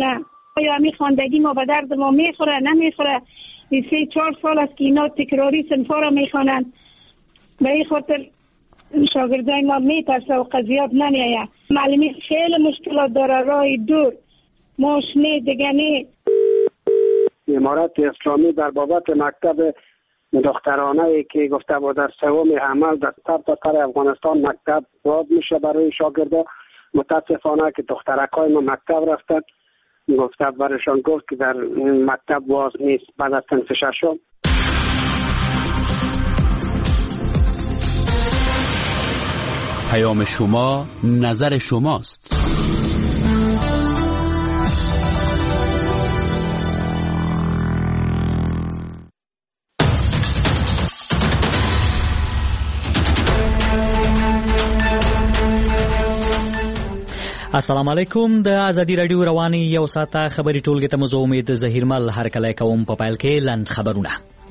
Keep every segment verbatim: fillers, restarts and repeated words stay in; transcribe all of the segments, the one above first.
میکنه. آیا می خواندگی ما به درد ما میخوره نمیخوره؟ سه چهار سال است که اینا تکراری صنفا را میخوانند. به این خاطر شاگردای ما میترسه و قضیات نمیایه. معلمی خیلی مشکلات داره، راه دور ماشینی دگنی. امارت اسلامی در بابت مکتب دخترانه ای که گفته بود در سوم عمل در سر تا سر افغانستان مکتب باز میشه برای شاگردا، متاسفانه که دخترکای ما مکتب رفتن، گفته برایشان گفت که در مکتب باز نیست بعد از صنف ششم. پیام شما نظر شماست. السلام علیکم. د ازادي رادیو رواني یو ساعته خبري ټولګي ته مو امید ظهیرمل هرکلی کوم. په پیل کې لنډ خبرونه.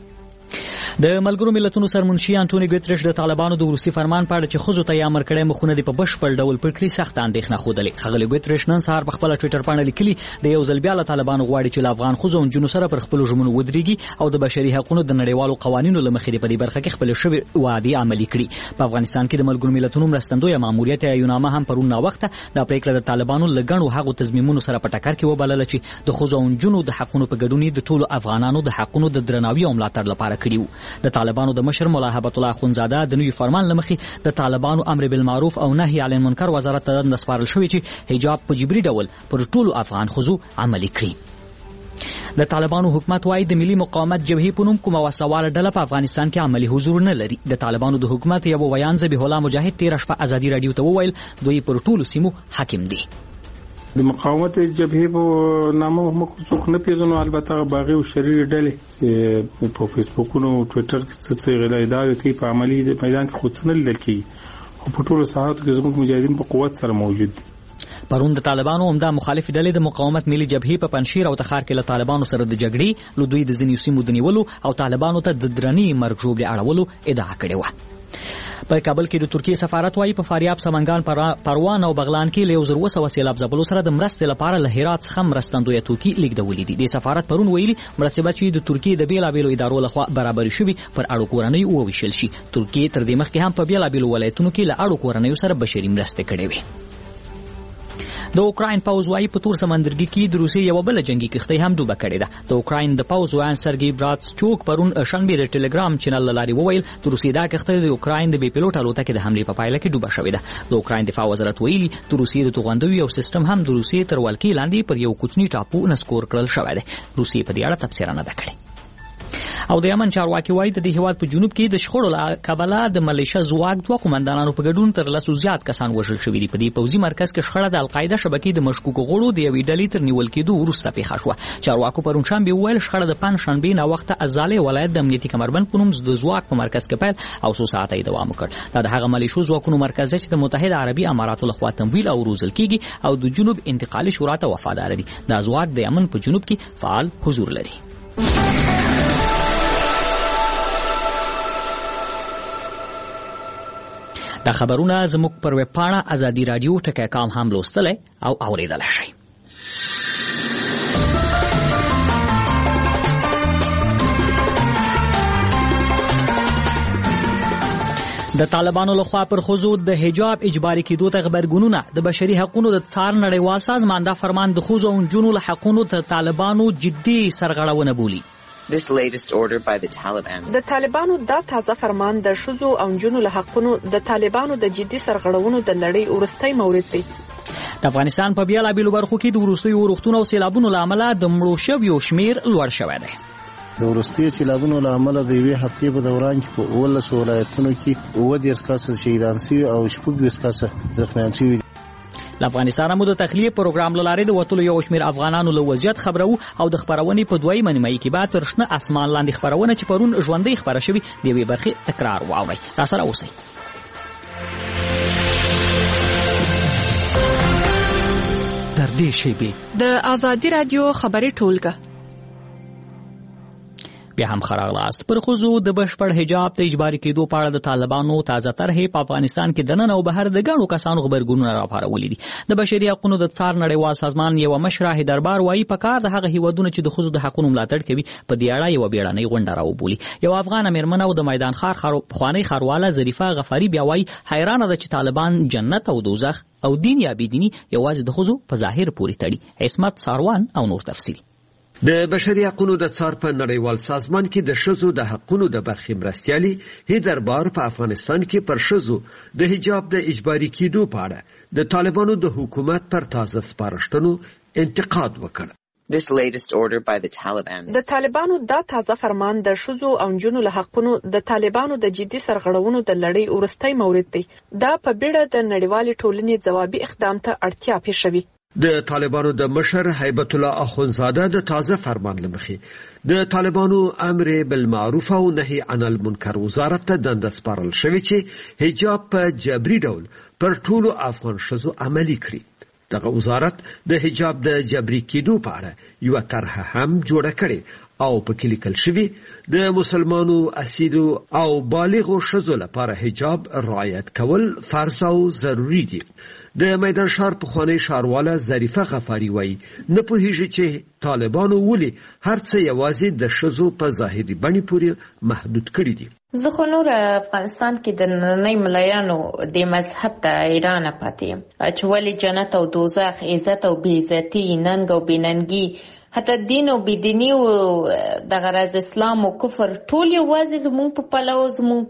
د ملګرو ملتونو سرمنشي انټونی ګوتریش د طالبانو د روسي فرمان په اړه چې خزو ته یې امر کړی مخونه د په بشپړ ډول پر کړی سخت اندېښنه خوده. خغلی ګوتریش نن سهار په خپل ټوئیټر باندې لیکلي د یو ځل بیا له طالبانو غواړي چې له افغان خزو او جنو سره پر خپل ژمنو ودرېږي او د بشري حقوقو د نړیوالو قوانینو لمخې په دې برخه کې خپل شوی وعده عملي کړي. په افغانستان کې د ملګرو ملتونو مرستندوی ماموریت ایونامه هم پرون نا وخته د پریکړه د طالبانو لګڼو هغو تضمینونو سره په ټکر کې وبلل چې د خزو او جنو د حقوقو په ګډونی د ټولو افغانانو د حقوقو د درناوي او ملاتړ لپاره کړیو. د طالبانو د مشر مولا هبت الله خونزاده د نوي فرمان لمخې د طالبانو امر بالمعروف او نهي عن المنکر وزارت ته د سپارل شوی چې حجاب په جبري ډول پر ټولو افغان خزو عملي کړي. د طالبانو حکومت وايي د ملي مقاومت جبهې په نوم کومه وسواله ډله په افغانستان کې عملي حضور نه لري. د طالبانو د حکومت یو ویان ذبیح الله مجاهد تیر شپه ازادي رادیو ته وویل دوی پر ټولو سیمو حاکم دي. د مقاومت جبهې په نامه موږ څوک نه پیژنو، البته باغي او شریر ډلې چې په فیسبوک او ټوئیټر کې څه غلا ادعا کوي په عملی د میدان کې خود څنل لکې او په ټولو ساحاتو کې زموږ مجاهدین په قوت سره موجود دي. پرون د طالبانو عمده مخالف ډلې د مقاومت ملي جبهې په پنشیر او تخار کې له طالبانو سره د جګړې لو دوی د ځینې سیمو د نیولو او طالبانو ته د درنی مرګ ژوبلې اړولو ادعا کړې و. په کابل کې د ترکیه سفارت وايي په فاریاب، سمنګان، پروان او بغلان کې له یو زر وسه سیلاب ځپلو سره د مرستې لپاره له هرات څخه مرستندوی توکي لیږدولې دي. د سفارت پرون ویلي مرستې چې د ترکیه د بیلابېلو ادارو لخوا برابر شوي پر اړو کورنۍ وویشل شي. ترکیه تر دې مخکې هم په بیلابېلو ولایتونو کې له اړو کورنۍ سره بشري مرستې کړې وي. د اوکراین پوز وايي په تور سمندرګي کې د روسي یو بل جنگي کښتۍ هم ډوبه کړې ده. د اوکراین د پوز وایي سرګي براتسچوک پرون شنبه د ټلګرام چینل لاري وویل د روسي دا کښتۍ د اوکراین د بي پيلوټ الوتکې د حمله په پایله کې ډوبه شوې ده. د اوکراین دفاع وزارت ویلي د روسي د توغندوي او سیستم هم د روسي تر ولکې لاندې پر یو کوچني ټاپو نسکور کړل شوی دی. روسي په دې اړه تفسیر نه ده کړې. او د یمن چارواکي وایي د دې هیواد په جنوب کې د شخړو له کبله د ملیشه ځواک دوه قومندانانو په ګډون تر لسو زیات کسان وژل شوي دي. په دې پوځي مرکز کې شخړه د القاعده شبکې د مشکوکو غړو د یوې ډلې تر نیول کېدو وروسته پیښه شوه. چارواکو پرون شنبه وویل شخړه د پنجشنبې نه وخته ازالې ولایت د امنیتي کمربند په نوم د ځواک په مرکز کې پیل او څو ساعته یې دوام وکړ. دا د هغه ملیشو ځواکونو مرکز دی چې د متحده عربي اماراتو لخوا تمویل او روزل کیږي او د جنوب انتقالي شورا ته وفادار دي. دا ځواک د یمن په جنوب کې فعال حضور لري. دا خبرونه زموږ پر ویب پاڼه ازادي رادیو ټکی کام هم لوستلی او اوریدلی شئ. د طالبانو لخوا پر خزو د حجاب اجباري کېدو ته غبرګونونه د بشري حقوقو د څار نړیوال سازمان دا فرمان د خزو او نجونو له حقوقو ته طالبانو جدي سرغړونه بولي. This latest order by the Taliban. د طالبانو دا تازه فرمان د ښځو او نجونو له حقونو د طالبانو د جدي سرغړونو د لړۍ وروستی مورد دی. د افغانستان په بیلابېلو برخو کې د وروستیو روغتون او سیلابونو له امله د مړو شویو شمېر لوړ شوی دی. د وروستیو سیلابونو له امله د یوې هفتې په دوران کې په اوولسو ولایتونو کې اووه دېرش کسه شهیدان سوي او شپږ ویشت کسه زخمیان سوي. له افغانستانه مو د تخلیه پروګرام له لارې د وتلو یو شمېر افغانانو له وضعیت خبرو او د خپرونې په دویمه نیمایي کې به تر شنه اسمان لاندې خپرونه چې پرون ژوندۍ خپره شوې د یوې برخې تکرار واورئ. راسره اوسئ. در دې شیبې د ازادي رادیو خبري ټولګه بیا هم خراغلاست. پر ښځو د بشپړ حجاب ته اجباري کېدو په اړه د طالبانو تازه طرحې په افغانستان کې دننه او بهر د ګڼو کسانو غبرګونونه راپارولي دي. د بشري حقوقو د څار نړیوال سازمان یوه مشره هیدربار وایي پکار د هغه هیوادونو چې د ښځو د حقونو ملاتړ کوي په دې اړه یوه بیړنۍ غونډه راوبولي. یو افغانه مېرمنه او د میدان ښار پخوانۍ ښارواله ظریفه غفاري بیا وایي حیرانه ده چې طالبان جنت او دوزخ او دین یا بېدیني یوازې د ښځو په ظاهر پورې تړي. عصمت ساروان او نور تفصیل. د بشري حقوقو د څار په نړیوال سازمان کې د ښځو د حقونو د برخې مرستیالي هیدربار په افغانستان کې پر ښځو د حجاب د اجباري کېدو په اړه د طالبانو د حکومت پر تازه سپارښتنو انتقاد وکړ. This latest order by the Taliban. د طالبانو دا تازه فرمان د ښځو او نجونو له حقونو د طالبانو د جدي سرغړونو د لړۍ وروستی مورد دی. دا په بیړه د نړیوالې ټولنې ځوابي اقدام ته اړتیا پېښوي. د طالبانو د مشر هیبت الله اخونزاده د تازه فرمان لمخې د طالبانو امر بالمعروف او نهي عن المنکر وزارت ته دنده سپارل شوې چې حجاب په جبري ډول پر ټولو افغان ښځو عملي کړي. دغه وزارت د حجاب د جبري کېدو په اړه یو طرحه هم جوړه کړې او په کې لیکل شوی د مسلمانو اسیدو او بالغو ښځو لپاره حجاب رعایت کول فرض او ضروری دي. د میدان ښار پخوانۍ ښارواله ظریفه غفاري وایي نه پوهیږي چې طالبانو ولې هر څه یوازې د ښځو په ظاهري بڼې پورې محدود کړي دي. زه خو نور افغانستان کې د نننۍ ملایانو د مذهب ته حیرانه پاتې یم چې ولې جنت او دوزخ، عزت او بې عزتي، ننګ او بېننګي، حتی دین او بېدیني او دغه راز اسلام او کفر ټول یوازې زموږ په پلو زموږ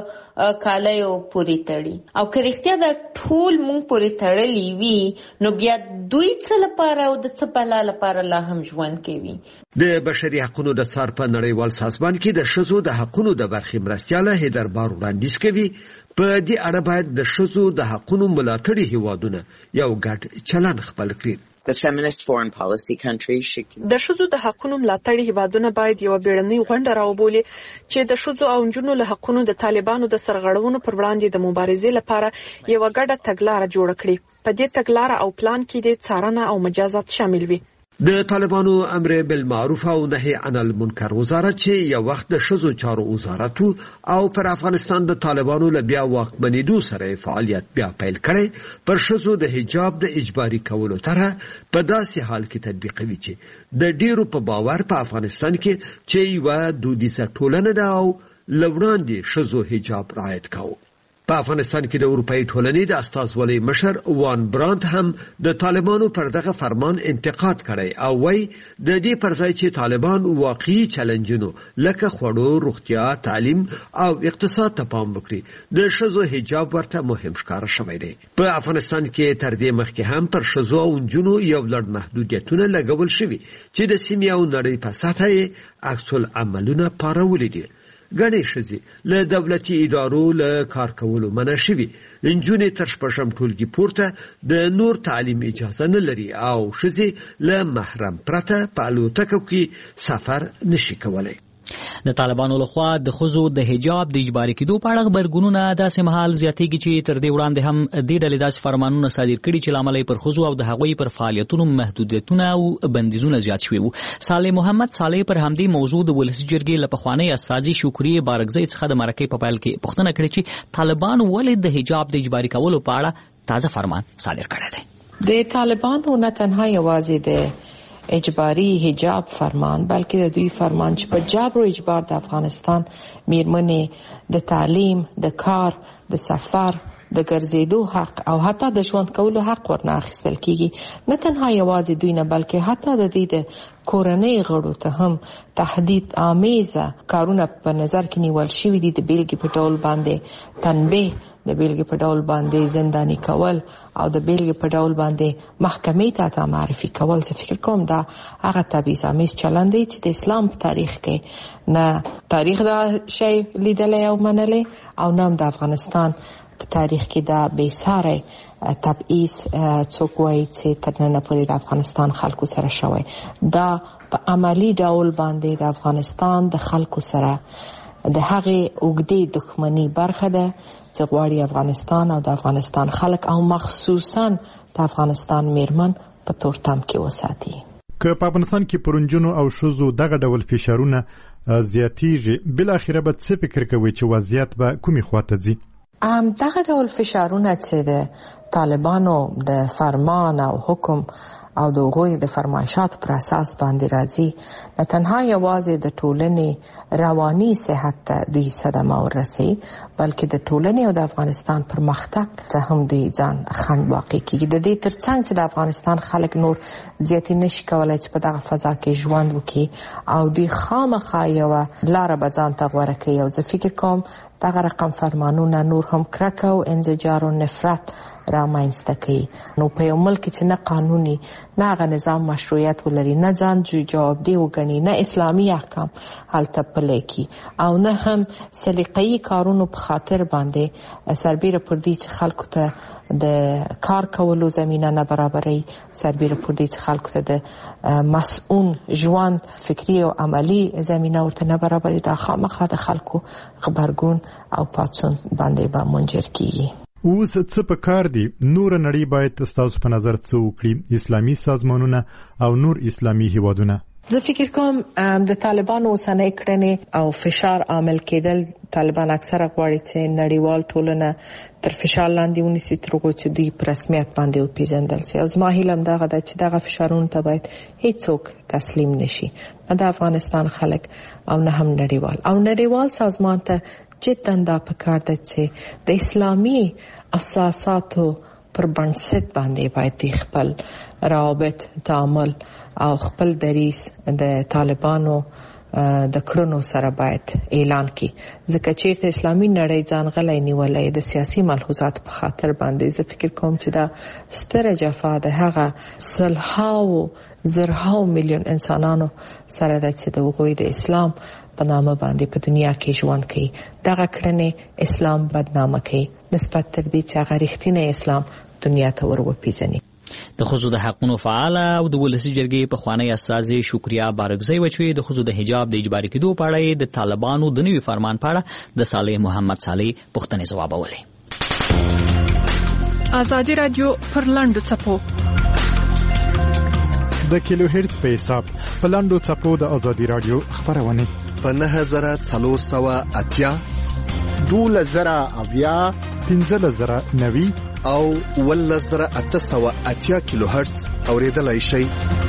په کالیو پورې تړي. او که رښتیا دا ټول موږ پورې تړلي وي نو بیا دوی څه لپاره او د څه بلا لپاره لا هم ژوند کوي. د بشري حقوقو د څار په نړیوال سازمان کې د ښځو د حقوقو د برخې مرستیاله هیدربار وړاندیز کوي په دې اړه باید د ښځو د حقوقو ملاتړي هیوادونه یو ګډ چلن خپل کړي. The feminist foreign policy countries should... د ښځو د حقونو ملاتړي هیوادونه باید یو بیړنۍ غونډه راوبولي چې د ښځو او نجونو له حقونو د طالبانو د سرغړونو پر وړاندې د مبارزې لپاره یو ګډه تګلاره جوړه کړي. په دې تګلاره او پلان کې د څارنه او مجازات شامل وي. د طالبانو امر بالمعروف او نهي عن المنکر وزارت چې یو وخت د ښځو چارو وزارت او پر افغانستان د طالبانو له بیا واکمنېدو سره فعالیت بیا پیل کړي پر ښځو د حجاب د اجباري کولو طرحه په داسې حال کې تطبیقوي چې د ډیرو په باور په افغانستان کې چې یوه دودیزه ټولنه ده او له وړاندې ښځو حجاب رعایت کوي. په افغانستان کې د اروپאי ټولنې د استازولۍ مشر وان برانت هم د طالبانو پر دغه فرمان انتقاد کړی او وایي د دې پر ځای چې طالبان واقعي چلنجونو لکه خوړو، روغتیا، تعلیم او اقتصاد ته پام وکړي د ښځو حجاب ورته مهم ښکاره شوی دی. په افغانستان کې تر دې مخکې هم پر ښځو او نجونو یو لړ محدودیتونه لګول شوي چې د سیمې او نړۍ په سطحه یې عکس العملونه پارولي دي. ګڼې ښځې له دولتي ادارو له کار کولو منع شوي، نجونې تر شپږم ټولګي پورته د نور تعلیم اجازه نه لري او ښځې له محرم پرته په الوتکو کې سفر نشي کولی. د طالبانو لخوا د ښځو د حجاب د اجباري کېدو په اړه غبرګونونه داسې مهال زیاتېږي چې تر دې وړاندې هم دې ډلې داسې فرمانونه صادر کړي چې له امله یې پر ښځو او د هغوی پر فعالیتونو محدودیتونه او بندیزونه زیات شوي وو. صالح محمد صالح پر همدې موضوع د ولسي جرګې له پخوانۍ استازي شکریې بارکزۍ څخه د مرکې په پیل کې پوښتنه کړې چې طالبانو ولې د حجاب د اجباري کولو په اړه تازه فرمان صادر کړی دی. د طالبانو نه تنها یوازې د اجباري حجاب فرمان بلکې د دوی فرمان چې په جبر او اجبار د افغانستان میرمنې د تعلیم، د کار، د سفر، د ګرځېدو حق او حتی د ژوند کولو حق ورنه اخیستل کیږي. نه تنها یوازې دوی نه بلکې حتی د دې د کورنۍ غړو ته هم تهدید آمیزه کارونه په نظر کې نیول شوي دي. د بیلګې په ډول باندې تنبیه، د بیلګې په ډول باندې زنداني کول او د بیلګې په ډول باندې محکمې ته معرفي کول. زه فکر کوم دا هغه تبعیض آمیز چلند دی چې د اسلام په تاریخ کې نه تاریخ دا شی لیدلی او منلی او نه د افغانستان په تاریخ کې دا بې ساری تبعیض څوک وایي چې تر ننه پورې د افغانستان خلکو سره شوی. دا په عملی ډول باندې د افغانستان د خلکو سره د هغې اوږدې دښمني برخه ده چې غواړي افغانستان او د افغانستان خلک او مخصوصا د افغانستان میرمن په تورتم کې وساتي. که په افغانستان کې پر نجونو او ښځو دغه ډول فشارونه زیاتیږي بل اخره به څه فکر کوي چې وضعیت به کومې خواته ځي؟ ام دغه ډول فشارونه چې د طالبانو د فرمان او حکم او د هغوی د فرمایشاتو پر اساس باندې راځي نه تنها یوازې د ټولنې رواني صحت ته دوی صدمه ورسوي بلکې د ټولنې او د افغانستان پرمختګ ته هم دوی ځان خنډ واقع کیږي. د دې ترڅنګ چې د افغانستان خلک نور زیاتې نشي کولای چې په دغه فضا کې ژوند وکړي او دوی خامخا یوه لاره به ځان ته غوره کوي او زه فکر کوم دغه رقم فرمانونه نور هم کرکه او انزجار او نفرت رامنځته کوي. نو په یو ملک چې نه قانوني نه هغه نظام مشروعیت ولري نه ځان جوابدې وګڼي نه اسلامي احکام هلته پلی کړي او نه هم سلیقه‌ایي کارونو په خاطر باندې سربیره پر دې چې خلکو ته د کار کولو زمینه نه برابري سربیره پر دې چې خلکو ته د مسؤون ژوند فکری او عملی زمینه ورته نه برابري دا خامخا د خلکو غبرګون او پاڅون باندې به منجر کیږي. اوس څه په کار دي نور نړۍ باید ستاسو په نظر څه وکړي اسلامي سازمانونه او نور اسلامي هیوادونه؟ زه فکر کوم د طالبانو اوسنۍ کړنې او فشار عامل کېدل طالبان اکثره غواړي چې نړیوال ټولنه تر فشار لاندې ونیسي تر هغو چې دوی په رسمیت باندې وپېژندل شي او زما هیله همدغه ده چې دغه فشارونو ته باید هیڅوک تسلیم نشي نه د افغانستان خلک او نه هم نړیوال او نړیوال سازمان ته جدا دا پکار ده چې د اسلامي اساساتو پر بنسټ باندې باید خپل روابط تعامل او خپل دریس د طالبانو د کړنو سره باید اعلان کړي ځکه چې د اسلامي نړۍ ځان غلی نیولې د سیاسي ملحوظات په خاطر باندې زه فکر کوم چې دا ستره جفا د هغه سلهاو زرهاو میلیون انسانانو سره ده چې د هغوی د اسلام په نامه باندې په دنیا کې ژوند کوي دغه کړنې اسلام بدنامه کوي نسبت تر دې چې هغه رښتینی اسلام دنیا ته ور وپېژني. د ښځو د حقونو فعاله او د ولسي جرګې پخوانی استازې شکریا بارګزۍ وه چې د ښځو د حجاب د اجباري کېدو په اړه د طالبانو د نوي فرمان په اړه د صالح محمد صالح پوښتنې ځوابولې. ازادي رادیو پر لنډو څپو د کیلو هرتز په حساب په لنډو څپو د ازادي رادیو خبرونه په نهه زره څلور سوه اتیا دولس زره اویا پنځلس زره نوي او ولس زره اته سوه اتیا کیلو هرتز اوریدلای شئ.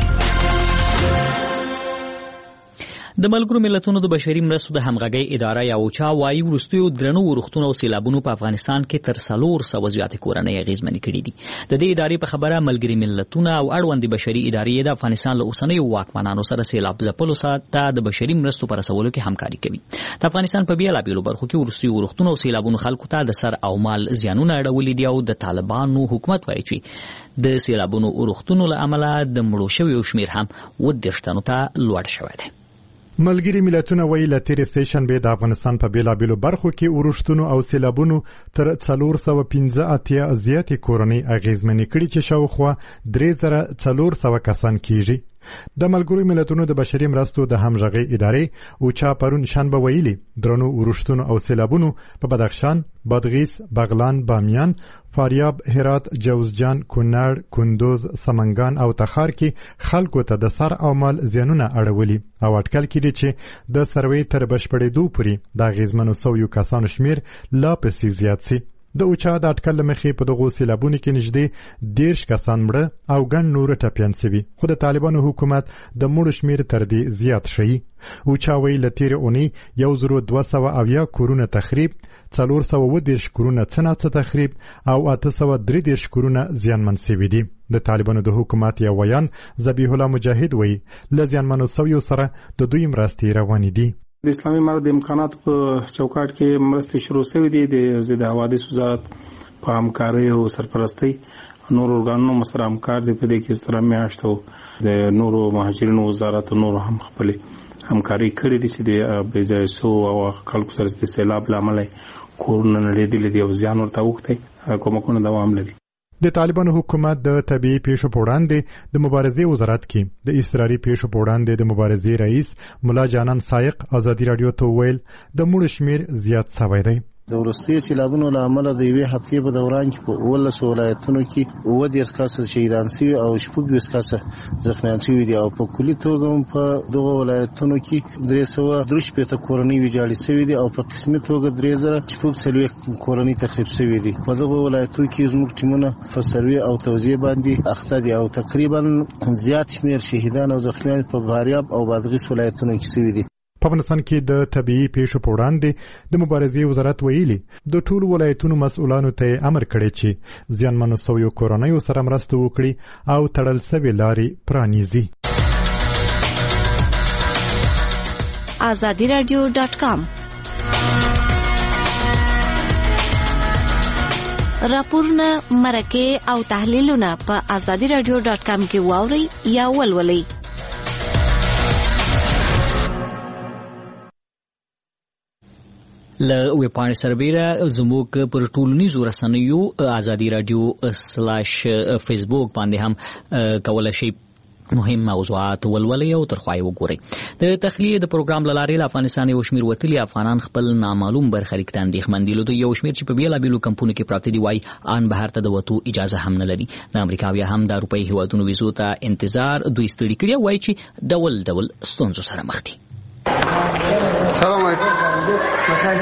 د ملګرو ملتونو د بشري مرستو د همغږۍ اداره یا اوچا وايي وروستیو درنو ورښتونو او سیلابونو په افغانستان کې تر څلور سوه زیاتې کورنۍ اغېزمنې کړي دي. د دې ادارې په خبره ملګري ملتونه او اړوندې بشري ادارې د افغانستان له اوسنیو واکمنانو سره سیلاب ځپلو ته د بشري مرستو په رسولو کې همکاري کوي. د افغانستان په بېلابېلو برخو کې وروستیو ورښتونو او سیلابونو خلکو ته د سر او مال زیانونه اړولي دي او د طالبانو حکومت وایي چې د سیلابونو ورښتونو له امله د مړو شویو شمېر هم اووه دېرش تنو ته لوړ شوی دی. ملګري ملتونه وایي له تېرې سې شنبې د افغانستان په بېلابېلو برخو کې ورښتونو او سیلابونو تر څلور سوه پنځه اتیا زیاتې کورنۍ اغېزمنې کړي چې شاوخوا درې زره څلور سوه کسان کېږي. د ملګرو ملتونو د بشري مرستو د همغږۍ ادارې اوچا پرون شنبه ویلي درنو ورښتونو او سیلابونو په بدخشان، بادغیس، بغلان، بامیان، فاریاب، هرات، جوزجان، کونړ، کندوز، سمنګان او تخار کې خلکو ته د سر او مال زیانونه اړولي او اټکل کړي چې د سروې تر بشپړېدو پورې د اغېزمنو سویو کسانو شمېر لا پسې زیات سي. د اوچا د اټکل له مخې په دغو سیلابونو کې نږدې دېرش کسان مړه او ګڼ نور ټپیان سوي خو د طالبانو حکومت د مړو شمېر تر دې زیات ښیي. اوچا وایي له تېرې اونۍ یو زرو دوه سوه اویا کورونه تخریب، څلور سوه اووه دېرش کورونه څه ناڅه تخریب او اته سوه درې دېرش کورونه زیانمن سوي دي. د طالبانو د حکومت یو ویان ذبیح الله مجاهد وایي له زیانمنو سویو سره د دوی مرستې روانې دي. د اسلامي امارت د امکاناتو په چوکاټ کې مرستې شروع شوې دي. د ضد حوادث وزارت په همکارۍ او سرپرستۍ نور ارګانونو سره همکار دي. په دې کې سره میاشتو د نورو مهاجرینو وزارت نور هم خپل همکاري کړې دي چې د بېځایسو او خلکو سره د سیلاب لامل کورونه نړېدلي دي او زیان ورته اوښتی کومکونه دوام لري. د طالبانو حکومت د طبيعي پیښو په وړاندې د مبارزې وزارت کې د اضطراري پیښو په وړاندې د مبارزې رئیس ملا جانان سایق ازادي رادیو ته ویل د مړو شمېر زیات شوی دی. د وروستي سیلابونو له امله د یوې هفتې په دوران کې په ولس ولایتونو کې اووه دېرش کسه شهیدان شوي او شپږ دېرش کسه زخمیان شوي دي او په کلي توګه هم په دغه ولایتونو کې درې سوه درې شپېته کورنۍ ویجاړې شوي دي او په قسمي توګه درې زره شپږ څلوېښت کورنۍ تخریب شوي دي. په دغه ولایتونو کې زموږ ټیمونه په سروې او توزیع باندې اخته دي او تقریبا زیات شمېر شهیدان او زخمیان په فاریاب او بادغیس ولایتونو کې شوي دي. په افغانستان کې د طبيعي پیښو په وړاندې د مبارزې وزارت ویلي د ټولو ولایتونو مسؤلانو ته امر کړی چې زیانمنو شویو کورنیو سره مرسته وکړي او تړل شوې لارې پرانیزي. آزادی رادیو ډاټ کام راپورونه، مرکې او تحلیلونه په آزادی رادیو ډاټ کام کې واورئ یا ولولئ. له ویبپاڼې سربیره زموږ پر ټولنیزو رسنیو آزادی رادیو سلاش فیسبوک باندې هم کولی شئ مهم موضوعات ولولئ او ترخوای وګورئ. د تخلیه د پروګرام لارې له افغانستان یو شمیر وتلي افغانان خپل نامعلوم برخلیک ته اندېښمن دي. له یو شمیر چې په بیلابیلو کمپونو کې پراته دي وایي ان بهر ته د وتو اجازه هم نه لري. د امریکا بیا هم د اروپایي هیوادونو ویزو ته انتظار دوی ستړي کړي، وایي چې ډول ډول ستونزو سره مخ دي. سلام علیکم. بخیر.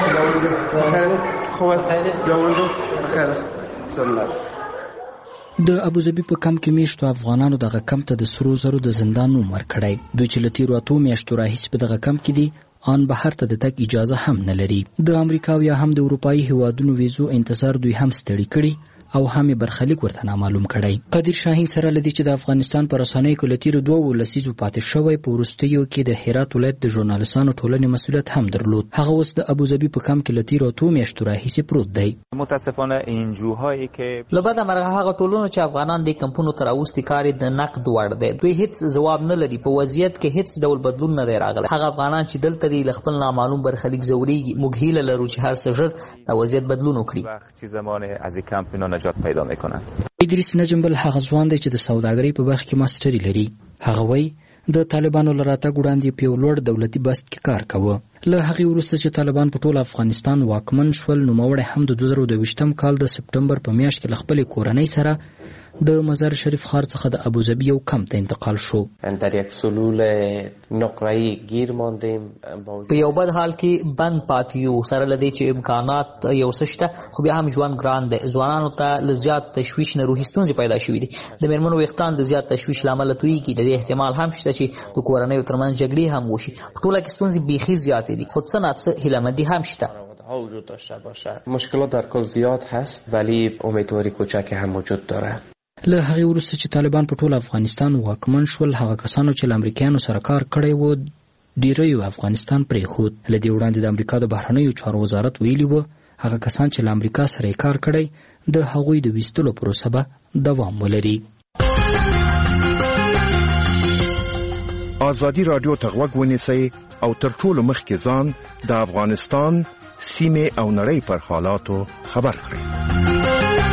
خوب بخیر. سلام. د ابوظبي په کم کې میشتو افغانانو دغه کم ته د سرو زرو د زندان نوم ورکړی. دوی چې له تیرو اتو میاشتو راهیسې په دغه کم کې دي آن بهر ته د تګ اجازه هم نه لري. د امریکا یا هم د اروپایي هیوادونو ویزو انتظار دوی هم ستړي کړي او هم برخلیک ورته نامعلوم کړی. قادر شاهین سره لدی چې د افغانستان پر رسنیو کې لتیرو دوه لسیزو پاتې شوی په وروستیو کې د هرات ولایت د ژورنالیستانو ټولنې مسؤلیت هم درلود. هغه اوس د ابوظبي په کم کې لتیرو تو میاشتو راهیسې پروت دی. متاسفانه انجوهایی که لبد مرغه هغه ټولونه چې افغانان د کمپونو تر اوستي کار د نقد وړ دی، دوی هیڅ جواب نه لري. په وضعیت کې هیڅ ډول بدلون نه دی راغلی. هغه افغانان چې دلته دی خپل نامعلوم برخلیک زوريږي. موږ هیله لرو چې هر څه ژر د وضعیت بدلون وکړي. چې زمانه از کمپ اینا نجات پیدا میکنن. ادریس نجم بل هغه ځوان دی چې د سوداګرۍ په برخه کې ماستري لري. هغه وایي د طالبانو له راتګ وړاندې په یو لوړ دولتي بست کې کار کاوه. له هغې وروسته چې طالبان په ټول افغانستان واکمن شول، نوموړی هم د دوه زره دویشتم کال د سپټمبر په میاشت کې له خپلې کورنۍ سره د مزار شریف ښار څخه د ابوظبي یو کمپ ته انتقال شو. در یک سلول نقره‌ای گیر ماندیم. په یو بد حال کې بند پاتې یو، سره له دې چې امکانات یو څه شته خو بیا هم ژوند ګران دی. ځوانانو ته له زیات تشویش نه روحي ستونزې پیدا شوي دي. د میرمنو ویښتان د زیات تشویش له امله تویېږي. د دې احتمال هم شته چې د کورنیو ترمنځ جګړې هم وشي. په ټوله کې ستونزې بیخي زیاتې دي، خو څه نه څه هیله‌مندي هم شته. وجود داشته باشه. مشکلات در کل زیاد هست ولی امیدواری کوچکی هم وجود داره. له هغې وروسته چې طالبان په ټول افغانستان واکمن شول، هغه کسانو چې له امریکایانو سره کار کړی و ډیریو افغانستان پرېښود. له دې وړاندې د امریکا د بهرنیو چارو وزارت ویلي و هغه کسان چې له امریکا سره یې کار کړی د هغوی د ویستلو پروسه به دوام ولري. آزادی رادیو ته غوږ ونیسئ او تر ټولو مخکې ځان د افغانستان سیمې او نړۍ پر حالاتو خبر کړئ.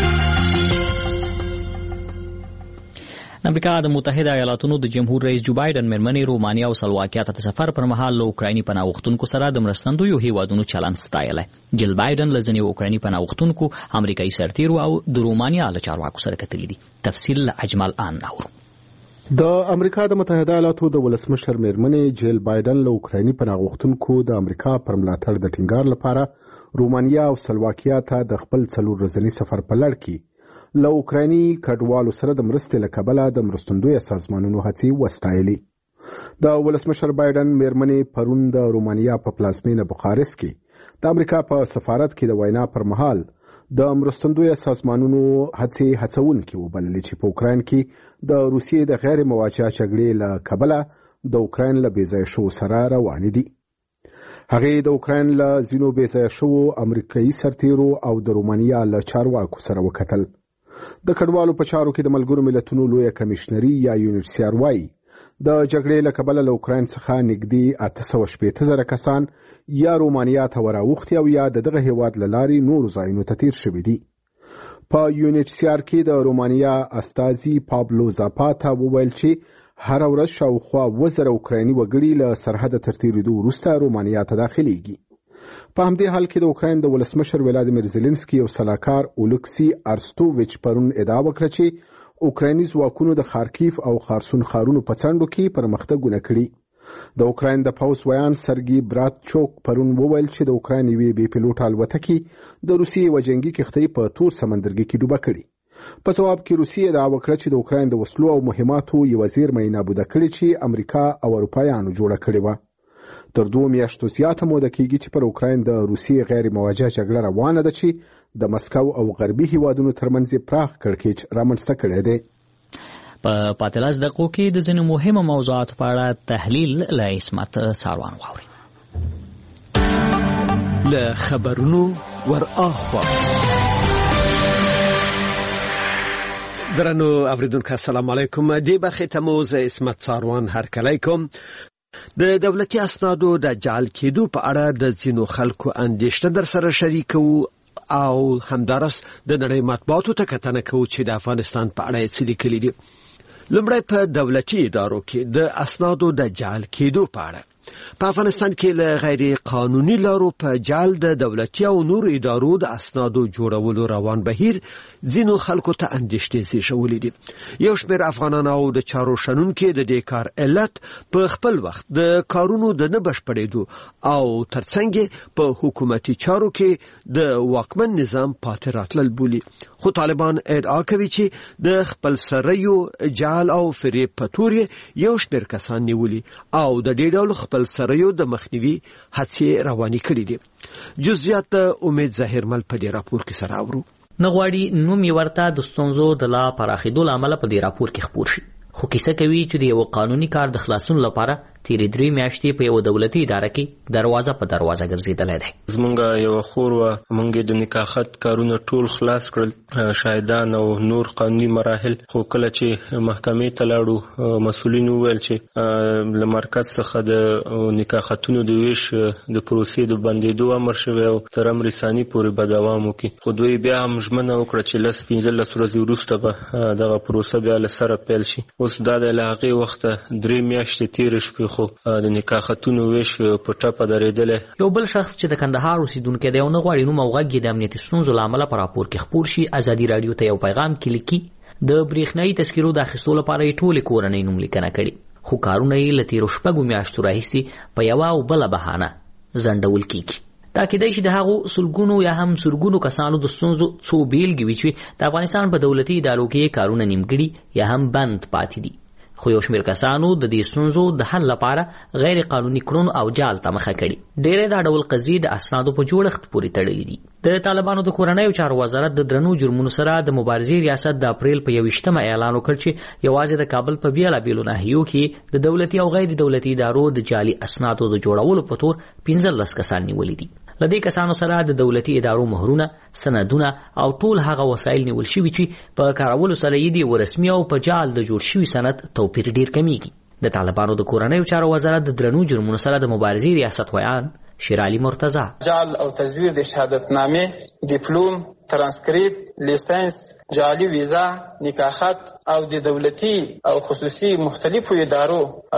امریکا د متحده ایالاتونو د جمهور رئیس جو بایدن مېرمنې رومانیا او سلواکیا ته د سفر پر مهال له اوکرایني پناه غوښتونکو سره د مرستندویو هیوادونو چلند ستایلی. جل بایدن له ځینې اوکرایني پناه غوښتونکو امریکایي سرتیرو او د رومانیا له چارواکو سره کتلي دي. تفصیل له اجمل آن اورو. د امریکا د متحده ایالاتو د ولسمشر مېرمنې جیل بایدن له اوکرایني پناه غوښتونکو د امریکا پر ملاتړ د ټینګار لپاره رومانیا او سلواکیا ته د خپل څلور ورځني سفر په لړ کې له اوکرایني کډوالو سره د مرستې له کبله د مرستندویه سازمانونو هڅې وستایلې. د ولسمشر بایدن مېرمنې پرون د رومانیا په پلازمینه بخارست کې د امریکا په سفارت کې د وینا پر مهال د مرستندویه سازمانونو هڅې هڅونکې وبللې چې په اوکراین کې د روسیې د غیر مواجهه جګړې له کبله د اوکراین له بېځایه شوو سره روانې دي. هغې د اوکراین له ځینو بېځایه شوو امریکایي سرتیرو او د رومانیا له چارواکو سره وکتل. د کډوالو په چارو کې د ملګرو ملتونو لویه کمیشنري یا یونیسیار وایي د جګړې له کبله له اوکراین څخه نږدې اته سوه شپېته زره کسان یا رومانیا ته وراوښتي او یا د دغه هیواد له لارې نورو ځایونو ته تیر شوي دي. په یونیسیار کې د رومانیا استازي پابلو زاپاتا وویل چې هر ورځ شاوخوا اووه زره اوکرایني وګړي له سرحده تر تېرېدو وروسته رومانیا ته داخليږي. په همدې حال کې د اوکراین د ولسمشر ولادیمیر زيلنسکي او سلاکار اولکسي ارستوویچ پرون ادعا وکړه چې اوکرایني ځواکونو د خارکیف او خارسون ښارونو په څنډو کې پرمختګونه کړي. د اوکراین د پوځ ویان سرګي براتچوک پرون وویل چې د اوکراین یوې بې پیلوټ الوتکې د روسیې یوه جنګي کښتۍ په تور سمندرګي کې ډوبه کړې. په ځواب کې روسیې ادعا وکړه چې د اوکراین د وسلو او مهماتو یوه زیرمه یې نابوده کړې چې امریکا او اروپایانو جوړه کړې وه. تر دوه میاشتو زیاته موده کېږي چې پر اوکراین د روسیې غیر مواجه جګړه روانه ده چې د مسکو او غربي هیوادونو ترمنځ پراخ کړکېچ رامنځته کړی دی. په پاتلاس دقیقو کې د ځینو مهمو موضوعاتو په اړه تحلیل له عصمت څاروان واورئ. له خبرونو ور اخوا درنو اوریدونکو السلام علیکم. دې برخې ته مو زه عصمت څاروان هرکلی کوم. د دولتي اسنادو د جعل کېدو په اړه د ځینو خلکو اندېښنه در سره شریکو او همدارس د نړۍ مطبوعاتو ته کتنه کوو چې د افغانستان په اړه یې څه لیکلي دي. لومړی په دولتي ادارو کې د اسنادو د جعل کېدو په اړه. په افغانستان کې له غیر قانوني لارو په جعل د دولتي او نور ادارو د اسنادو جوړولو روان بهیر ځینو خلکو ته اندېښنې زیږولې دي. یو شمېر افغانان او د چارو شنونکو د دې کار علت په خپل وخت د کارونو د نه بشپړېدو او ترڅنګ په حکومتي چارو کې د واکمن نظام پاتې راتلل بولي. خو طالبان ادعا کوي چې د خپل سریو جعل او فریب په تور یو شمېر کسان نیولي او د دې ډول خپل سریو د مخنیوي هڅې روانې کړې دي. جزئیات امید ظاهرمل په دې راپور کې سره اورو. نغواړي نوم یې ورته د ستونزو د لا پراخېدو له امله په دې راپور کې خپور شي. خو کیسه کوي چې د یو قانوني کار د خلاصون لپاره تیرې درې میاشتې په یو دولتي اداره کې دروازه په دروازه ګرځېدلی دی. زمونږ یو خور وه، مونږ د نکاحت کارونه ټول خلاص کړل، شاهدان او نور قانوني مراحل. خو کله چې محکمې ته لاړو مسؤلین وویل چې له مرکز څخه د نکاحتونو د ویش د پروسې د بندېدو امر شوی او تر امر ثاني پورې به دوام وکړي. خو دوی بیا هم ژمنه وکړه چې لس پنځلس ورځې وروسته به دغه پروسه بیا له سره پیل شي. اوس دا د له هغې وخته درې میاشتې تېرې شوې خو د نکاحتونو ویش په ټپه درېدلی. یو بل شخص چې د کندهار اوسېدونکی دی او نه غواړي نوم او غږ یې د امنیتي ستونزو له امله په راپور کې خپور شي، ازادي راډیو ته یو پیغام کې لیکي د برېښنایي تذکرو د اخیستو لپاره یې ټولې کورنۍ نوملیکنه کړې، خو کارونه یې له تېرو شپږو میاشتو راهیسې په یوه او بله بهانه ځنډول کېږي. دا کېدای شي د هغو سلګونو یا هم سرګونو کسانو د ستونزو څو بیلګې وي چې د افغانستان په دولتي ادارو کې کارونه نیمګړي یا هم بند پاتې دي. خو یو شمېر کسانو د دې ستونزو د حل لپاره غیر قانوني کړنو او جال ته مخه کړي. ډېرې دا ډول قضیې د اسنادو په جوړښت پورې تړلې دي. د طالبانو د کورنیو چارو وزارت د درنو جرمونو سره د مبارزې ریاست د اپریل په یوویشتمه اعلان وکړ چې یوازې د کابل په بیلابیلو ناحیو کې د دولتي او غیر دولتي ادارو د جعلي اسنادو د جوړولو په تور پنځلس کسان نیولي دي. له دې کسانو سره د دولتي ادارو مهرونه، سندونه او ټول هغه وسایل نیول شوي چې په کارولو سره یې د ورسمي او په جعل د جوړ شوي سند توپیر ډیر کمیږي. د طالبانو د کورنیو چارو وزارت د درنو جرمونو سره د مبارزې ریاست ویان شیرعلی مرتضی جعل او تزویر د شهادتنامې، ډیپلوم، ترانسکریپت، لیسنس، جعلي ویزا، نکاحت او د دولتي او خصوصي مختلفو ادارو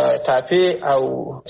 ټاپې او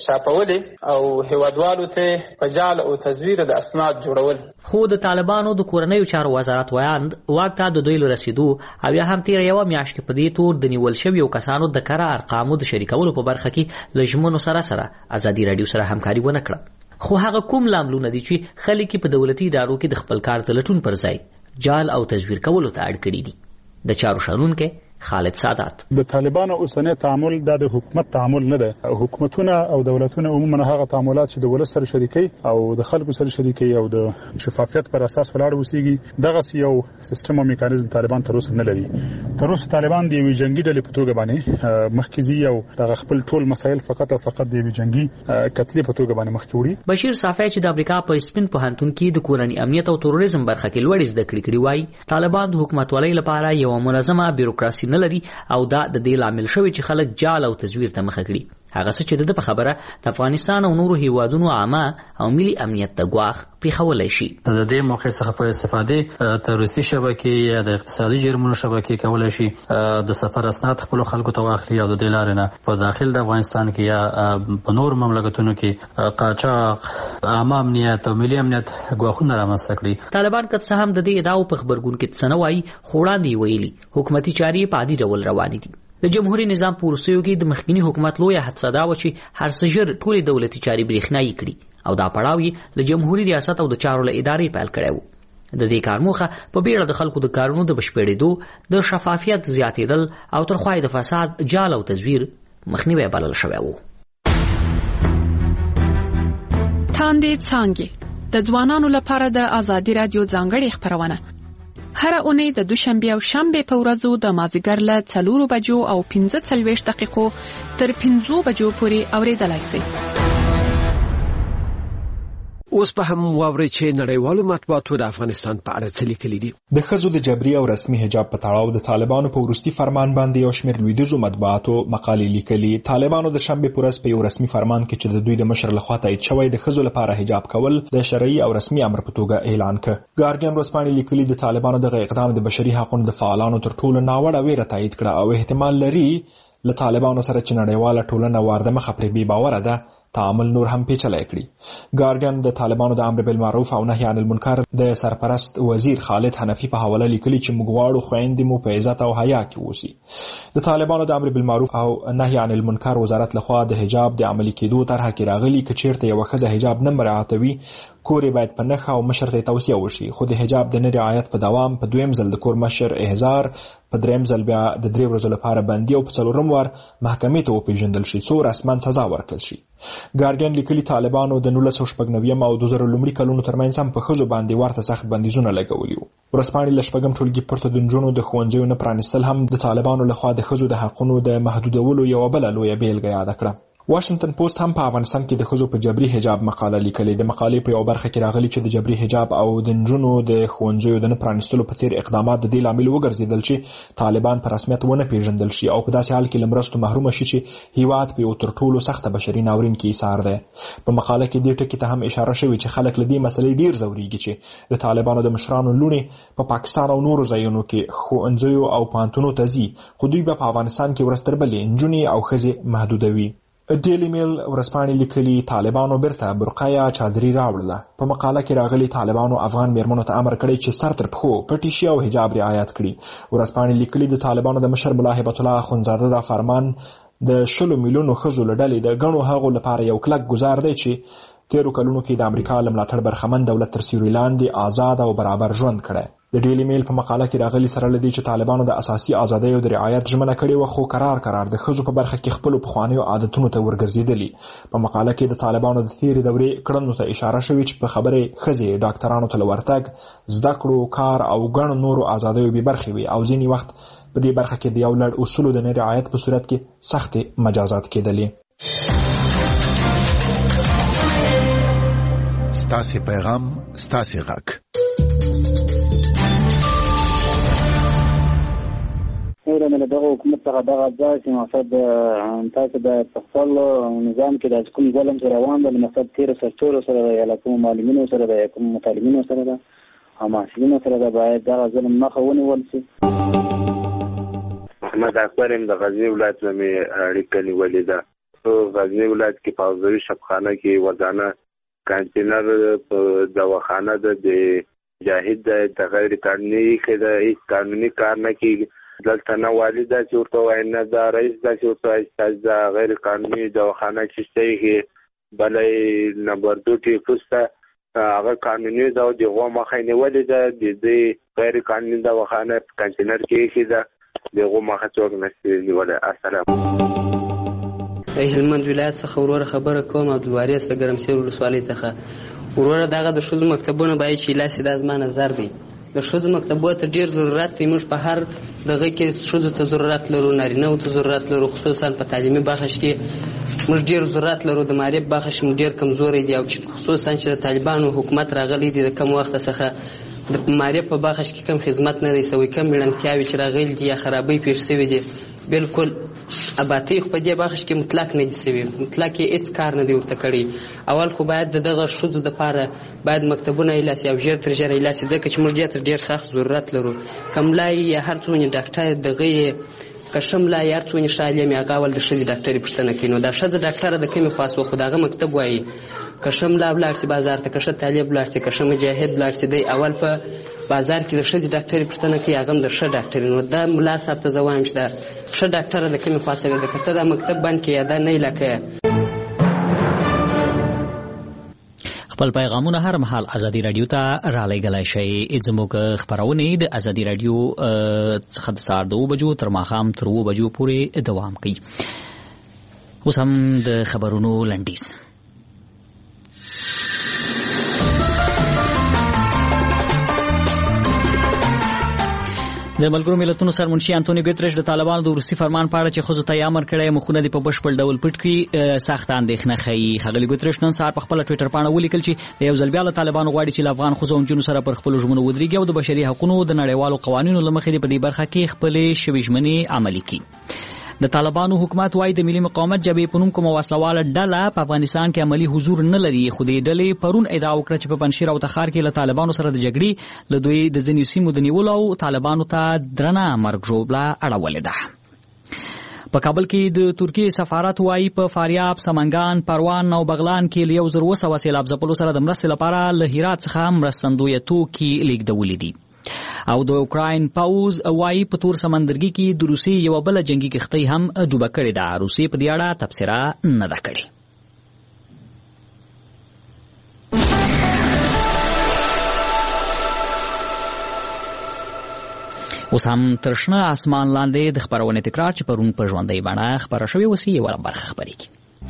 شاپولې او هیوادوالو ته په جعل او تزویر د اسناد جوړول. خو د طالبانو د کورنیو چارو وزارت ویاند واک ته د دوی له رسیدو او یا هم تیره یوه میاشت کې په دې تور د نیول شویو کسانو د کره ارقامو د شریکولو په برخه کې له ژمنو سره سره ازادي راډیو سره همکاري ونه کړه. خو هغه کوم لاملونه دي چې خلک په دولتي ادارو کې د خپل کار د لټون پر ځای جعل او تزویر کولو ته اړ کړي دي؟ د چارو شنونکي خالد سادات: د طالبانو اوسنی تعامل د حکومت تعامل نه ده. حکومتونه او دولتونه عموما هغه تعاملات چې د ولس سره شریکي او د خلکو سره شریکي او د شفافیت پر اساس ولاړ وسیږي، دغه یو سیستم او میکانیزم طالبان تر اوسه نه لري. تر اوسه طالبان د یوې جنگي ډلې په توګه باندې مخکزي او د خپل ټول مسایل فقط او فقط د یوې جنگي کتلې په توګه باندې مخ وړي. بشیر صافی چې د امریکا په سپین پوهنتون کې د کورنۍ امنیت او تروریزم برخه کې لوړ زده کړې کړې وایي طالبان د حکومتولۍ لپاره یو منظمه بیروکراسي نه لري او دا د دې لامل شوی چې خلک جعل او تزویر ته مخه کړي. هغه څه چې د په خبره د افغانستان او نورو هیوادونو عامه او ملي امنیت ته ګواښ پیښولی شي. د دې موقع څخه په استفادې تروریستي شبکې یا د اقتصادي جرمونو شبکې کولی شي د سفر اسناد خپلو خلکو ته واخلي او د دې لارې نه په داخل د افغانستان کې یا په نورو مملکتونو کې قاچاق، عامه امنیت او ملي امنیت ګواښونه رامنځته کړي. طالبان که څه هم د دې ادعاو په غبرګون کې څه نه وایي، خو وړاندې ویلي حکومتي چارې په عادي ډول روانې دي. د جمهوریت نظام په وروستیو کې د مخکینی حکومت لویه هڅه دا وه چې هر څه ژر ټولې دولتي چارې برېښنایي کړي او دا پړاو یې له جمهوري ریاست او د چارو له ادارې پیل کړی و. د دې کار موخه په بیړه د خلکو د کارونو د بشپړېدو، د شفافیت زیاتېدل او ترخوا د فساد، جال او تزویر مخنیوی بلل شوی و. تاندې څانګې د ځوانانو لپاره د ازادي رادیو ځانګړې خپرونه هر اونۍ د دوشنبه او شنبه په ورځو د مازیګر له څلورو بجو او پنځه څلوېښت دقیقو تر پنځو بجو پورې اورېدلای شئ. اوس په هم واورئ چې نړیوالو مطبوعاتو د افغانستان په اړه څه لیکلي دي. د ښځو د جبري او رسمي حجاب په تړاو د طالبانو په وروستي فرمان باندې یو شمېر لویدیځو مطبوعاتو مقالې لیکلي. طالبانو د شنبې په ورځ په یو رسمي فرمان کې چې د دوی د مشر لخوا تایید شوی د ښځو لپاره حجاب کول د شرعي او رسمي امر په توګه اعلان کړ. ګارډین ورځپاڼې لیکلي د طالبانو دغه اقدام د بشري حقوقو د فعالانو تر ټولو ناوړه ویره تایید کړه او احتمال لري له طالبانو سره چې نړیواله ټولنه وارده مخه پرې بې باوره ده تعامل نور هم پیچلی کړي. ګارډین د طالبانو د امر بالمعروف او نهي عن المنکر د سرپرست وزیر خالد حنفي په حواله لیکلي چې موږ غواړو خویندې مو په عزت او حیا کې اوسي. د طالبانو د امر بالمعروف او نهي عن المنکر وزارت لخوا د حجاب د عملي کېدو طرحه کې راغلي که چیرته یوه ښځه حجاب نه مراعاتوي کور یې باید په نښه او مشر ته توصیه وشي، خو د حجاب د نه رعایت په دوام په دویم ځل د کور مشر احضار، په دریم ځل بیا د درې ورځو لپاره بندي او په څلورم وار محکمې ته وپېژندل شي څو رسما سزا ورکړل شي. ګارډین لیکلي طالبانو د نولس سوه شپږ نویم او دوه زره لومړي کلونو ترمنځ هم په ښځو باندې ورته سخت بندیزونه لګولي وو. ورځپاڼې له شپږم ټولګي پورته د نجونو د ښوونځیو نه پرانیستل هم د طالبانو لخوا د ښځو د حقونو د محدودولو یوه بله لویه بیلګه یاده کړه. واشنگټن پوسټ هم په افغانستان کې د ښځو په جبري حجاب مقاله لیکلې. د مقالې په یو برخه کې راغلي چې د جبري حجاب او د نجونو د ښوونځیو د نه پرانیستلو په څیر اقدامات د دې لامل وګرځېدل چې طالبان په رسمیت ونه پیژندل شي او په داسې حال کې له مرستو محرومه شي چې هیواد په یو تر ټولو سخته بشري ناورین کې ایسار دی. په مقاله کې دې ټکي ته هم اشاره شوې چې خلک له دې مسلې ډیر ځورېږي چې د طالبانو د مشرانو لوڼې په پاکستان او نورو ځایونو کې ښوونځیو او پوهنتونونو ته ځي، خو دوی به په افغانستان کې ورځ تر بلې نجونې او ښځې محدودوي. ډیلی میل ورځپاڼې لیکلي طالبانو بیرته برقه یا چادري راوړله. په مقاله کې راغلي طالبانو افغان میرمنو ته امر کړی چې سر تر پښو پټې شي او حجاب رعایت کړي. ورځپاڼې لیکلي د طالبانو د مشر ملا هبت الله اخندزاده دا فرمان د شلو میلیونو ښځو له ډلې د ګڼو هغو لپاره یو کلک ګزار دی چې تیرو کلونو کې د امریکا له ملاتړ برخمن دولت تر سیوري لاندې آزاد او برابر ژوند کړی. د ډیلی میل په مقاله کې راغلي سره له دې چې طالبانو د اساسي ازادیو د رعایت ژمنه کړې وه خو قرار قرار د ښځو په برخه کې خپلو پخوانیو عادتونو ته ورګرځېدلي. په مقاله کې د طالبانو د تېرې دورې کړنو ته اشاره شوې چې په خبرې ښځې ډاکټرانو ته له ورتګ، زده کړو، کار او ګڼو نورو ازادیو بې برخې وي او ځینې وخت په دې برخه کې د یو لړ اصولو د نه رعایت په صورت کې سختې مجازات کېدلې. ستاسې پیغام ستاسې غږ. د دغه حکومت څخه دغه ځای چې مقصد تاسو د خپل نظام کې د کوم ظلم سره روان دی، مقصد تیرو سرتورو سره دی یا کوم معلمینو سره دی یا کوم مطالبینو سره دی او محصلینو سره دی، باید دغه ظلم مخه ونیول شي. محمد اکبر یم د غزني ولایت نه مې اړیکه نیولې ده. په غزني ولایت کې په حضوري شبخانه کې ودانه کانتینر په دواخانه ده د جاهد د غیر قانوني کې د هیڅ قانوني کار نه کېږي. دلته نه والي داسې ورته وایي، نه دا رئیس داسې ورته وایي چې دا غیر قانوني دواخانه چې شته بله نمبر دو ټیپوس ته هغه قانوني ده او د هغو مخه یې نیولې ده. د دې غیر قانوني دواخانه په کنټینر کې ایښې ده، د هغو مخه څوک نشي نیولی. السلام. د هلمند ولایت څخه وروره خبره کوم، عبدالوارث له ګرمسیر ولسوالۍ څخه. وروره دغه د ښځو مکتبونه باید چې لاسې دا زما نظر دی، د ښځو مکتبونو ته ډېر ضرورت دی. موږ په هر دغه کې ښځو ته ضرورت لرو، نارینهو ته ضرورت لرو، خصوصا په تعلیمي بخش کې موږ ډېر ضرورت لرو. د معارف بخش موږ ډېر کمزوری دی او خصوصا چې د طالبانو حکومت راغلی دی د کم وخت څخه د معارف په بخش کې کم خدمت نه دی سوی، کم میړنتیاوې چې راغلي دي یا خرابۍ پېښ شوې دي. بالکل اباتي خو په دې بخش کې مطلق نه دي سوي، مطلق یې هیڅ کار نه دی ورته کړی. اول خو باید د دغه ښځو دپاره باید مکتبونه ایله سي او ژر تر ژره ایله سي، ځکه چې موږ دې ته ډېر سخت ضرورت لرو. که ملا یا هر څومره ډاکټر دغه یې که ښه ملا یا هر څومره ښه عالم یې هغه اول د ښځې ډاکټرې پوښتنه کوي. نو دا ښځه ډاکټره د کومې خوا سوه، خو د هغه مکتب وایي. که ښه ملا ولاړ سي بازار ته، که ښه طالب ولاړ سي، که ښه مجاهد ولاړ سي، دی اول په بازار کې د ښځې ډاکټرې پوښتنه کوي، هغه هم د ښه ډاکټرې. نو دا ملا صاحب ته زه وایم چې دا ښه ډاکټره د کومې خوا سوې ده، که ته دا مکتب بند کړې یا دا نه علاقه. خپل پیغامونه هر مهال ازادي رادیو ته را لېږلی شئ. زموږ خپرونې د ازادي رادیو څخه د سهار د اوه بجو تر ماښام تر اوه بجو پورې دوام کوي. اوس هم د خبرونو لنډیز. د ملګرو ملتونو سرمنشي انټونی ګوتریش د طالبانو د وروستي فرمان په اړه چې ښځو ته یې امر کړی مخونه دې په بشپړ ډول پټ کړي سخته اندېښنه ښیي. ښاغلي ګوتریش نن سهار په خپله ټویټر پاڼه ولیکل چې د یو ځل بیا له طالبانو غواړي چې له افغان ښځو او نجونو سره پر خپلو ژمنو ودرېږي او د بشري حقونو د نړیوالو قوانینو له مخې په دې برخه کې خپلې شوې ژمنې عملي کړي. د طالبانو حکومت وايي د ملي مقاومت جبهې په نوم کومه وسلواله ډله په افغانستان کې عملي حضور نه لري، خو دې ډلې پرون ادعا وکړه چې په پنجشیر او تخار کې له طالبانو سره د جګړې له دوی د ځینو سیمو د نیولو او طالبانو ته درنه مرګ ژوبله اړولې ده. په کابل کې د ترکیې سفارت وايي په فاریاب، سمنګان، پروان او بغلان کې له یو زر اوه سوه سیلاب ځپلو سره د مرستې لپاره له هرات څخه مرستندویه توکي لیږدولي دي. او د اوکراین پوځ وايي په تور سمندرګي کې د روسیې یوه بله جنګي کښتۍ هم ډوبه کړې ده. روسیې په دې اړه تبصره نه ده کړې. اوس هم تر شنه اسمان لاندې د خپرونې تکرار چې پرون په ژوندۍ بڼه خپره شوې وسي یوه برخه خپرېږي.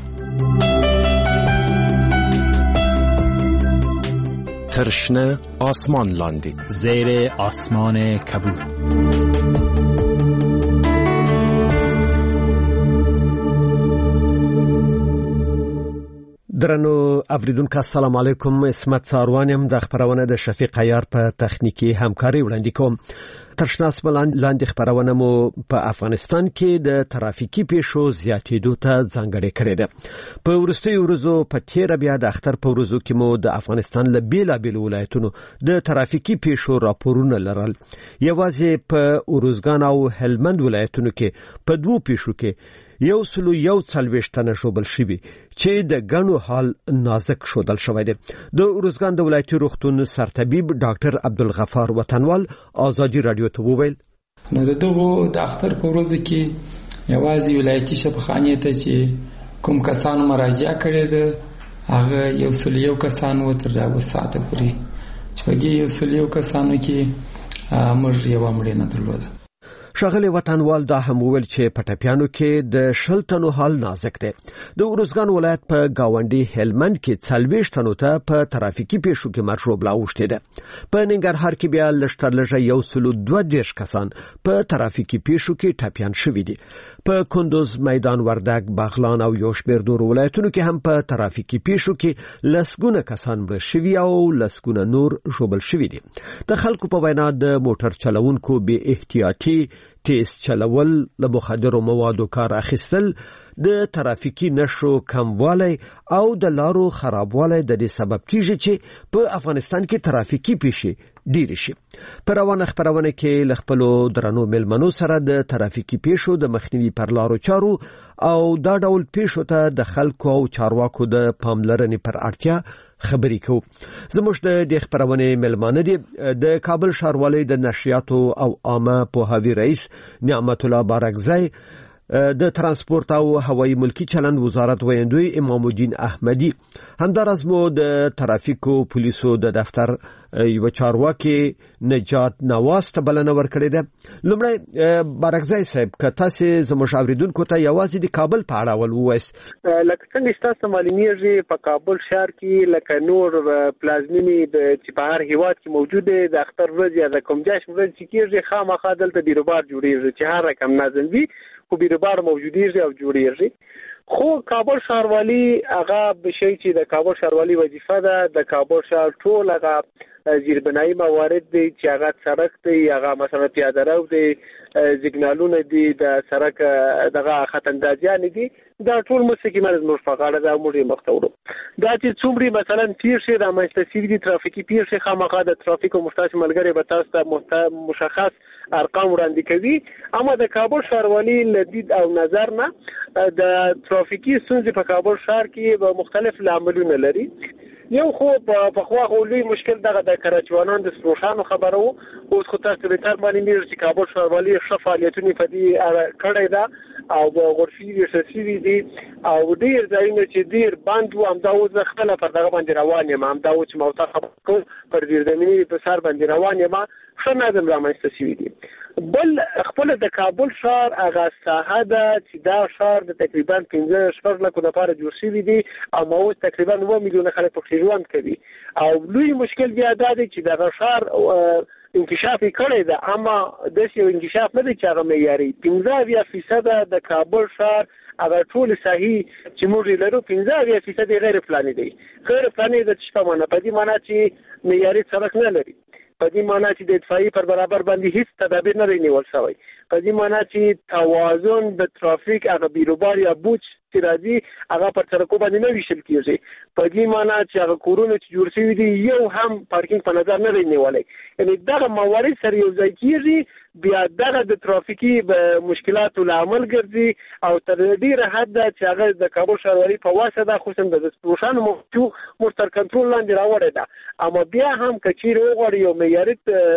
ترشنه آسمان لاندې زیر آسمان کبود. درنو اوریدونکو السلام علیکم. اسمت ساروانم د خبرونه د شفیق عیار په تخنیکی همکاري وړاندې کوم. ترشنه اسمان لاندې خبرونه مو په افغانستان کې د ترافیکي پیښو زیاتېدو ته ځانګړې کړې ده. په وروستیو ورځو په تیر بیا د اختر په ورځو کې مو د افغانستان له بیلابیلو ولایتونو د ترافیکي پیښو راپورونه لرل. یوازې په اروزګان او هلمند ولایتونو کې په دوه پیښو کې یو سلو یو څلوېښت تنه ژوبل شوي چې د ګڼو حال نازک ښودل شوی دی. د اروزګان د ولایتي روغتون سرطبیب ډاکټر عبدالغفار وطنوال ازادي رادیو ته وویل نو دغه د اختر په ورځ کې یوازې ولایتي شفاخانې ته چې کوم کسانو مراجعه کړې ده هغه یو سلو یو کسان و تر اوه ساعته پورې چې په دې یو سلو یو کسانو کې موږ یوه مړینه درلوده. ښاغلی وطنوال دا هم وویل چې په ټپیانو کې د شل تنو حال نازک دی. د اروزګان ولایت په گاونډي هلمند کې څلوېښت تنو ته په ترافیکي پیښو کې مرګ ژوبله اوښتې ده. په ننګرهار کې بیا لږ تر لږه یو سلو دوه دېرش کسان په ترافیکي پیښو کې ټپیان شوي دي. په کندوز، میدان وردګ، بغلان او یو شمېر نورو ولایتونو کې هم په ترافیکي پیښو کې لسګونه کسان مړه شوي او لسګونه نور ژوبل شوي دي. د خلکو په وینا د موټر چلوونکو بې احتیاطي، تیز چلول، له مخدرو موادو کار اخیستل، د ترافیکي نښو کموالی او د لارو خرابوالی د دې سبب کیږي چې په افغانستان کې ترافیکي پیښې ډېرې شي. په روانه خپرونه کې له خپلو درنو مېلمنو سره د ترافیکي پیښو د مخنیوي پر لارو چارو او دا ډول پیښو ته د خلکو او چارواکو د پاملرنې پر اړتیا خبرې کوو. زموږ د دې خپرونې مېلمانه دي د کابل ښاروالۍ د نشریاتو او عامه پوهاوي رئیس نعمت الله بارکزی، د ترانسپورت او هوایي ملکی چلند وزارت ویاندوی امام الدین احمدی، همداراز مو د ترافیکو پولیسو د دفتر یو چارواکي نجات نواز ته بلنه ورکړې ده. لومړی بارکزی صاحب که تاسو زموږ اوریدونکو ته یوازې د کابل په اړه ول ووایئ. لکه څنګه تاسو معلومیږي په کابل ښار کې لکه نور پلازمینې د چې په هر هیواد کې موجود دی د اختر ورځ یا د کوم جشن ورځ چې کېږي خامخا دلته بیروبار جوړیږي چې هر رقم نظم وي خو بیروبار موجودیږي او جوړیږي. خو کابل ښاروالي هغه بشي چې د کابل ښاروالي وظیفه ده د کابل ښار ټول هغه زیربنایي موارد دي چې هغه سړک دی هغه مثلا پیاده رو دی سیګنالونه دي د سړک دغه خطندازیان دي دا ټول مسکه زموږ په غاړه دا موږ مختورو دا چې څومره مثلا پیښې رامنځته شوي دي ترافیکي پیښې خامخا د ترافیک او محتاج ملګری به تاسو ته مشخص ارقام وړاندې کوي اما د کابل ښاروالي لدید او نظر نه د ترافیکي ستونزې په کابل ښار کې مختلف لاملونه لري یو خو په خوا غولي مشکل دغه د کراچوانان د سروشانو خبرو اوس خو تاسو به تر باندې میر چې کابل ښاروالي ښه فعالیتونه په دې کړی دا او غورفي رسېږي دي او ډیر ځایونه چې ډیر باند و هم دا اوس خپل پر دغه باندې روان یم هم دا اوس موته خبر کوم پر دې زمینی په سر باندې روان یم ښه نظم رامنځته شوي دي بل خپل د کابل ښار هغه ساحه ده چې دا ښار د تقریبا پنځه شپږ لکو لپاره جوړ شوي دي او اوس تقریبا اوه میلیونه خلک پکې ژوند کوي او لوی مشکل بیا دا دی چې دغه ښار انکشاف یې کړی ده اما داسې یو انکشاف نه دی چې هغه معیاري پنځه اویا فیصده د کابل ښار هغه ټول ساحې چې موږ یې لرو پنځه اویا فیصد غیر پلاني دی غیر پلاني د څه په معنا په دې معنا چې معیاري سړک نه لري په دې معنا چې د اطفائي پر برابر باندې هیڅ تدابیر نه نیول شوی په دې معنا چې توازن د ترافیک هغه بیروبار یا بوج چې راځي هغه پر سړکو باندې نه ویشل کیږي په دې معنا چې هغه کورونه چې جوړ شوي دي یو هم پارکینګ په نظر نه نیولای یعنی دغه موارد سره یو ځای کیږي بیا دغه د ترافیکي مشکلاتو لامل ګرځي او تر ډیره حد چې هغه د کابل ښاروالي په واسطه د خصوصا د سروشانو مفتو مرتر کنټرول لاندې راوړی ده اما بیا هم کچیر وغوړي یو معیاري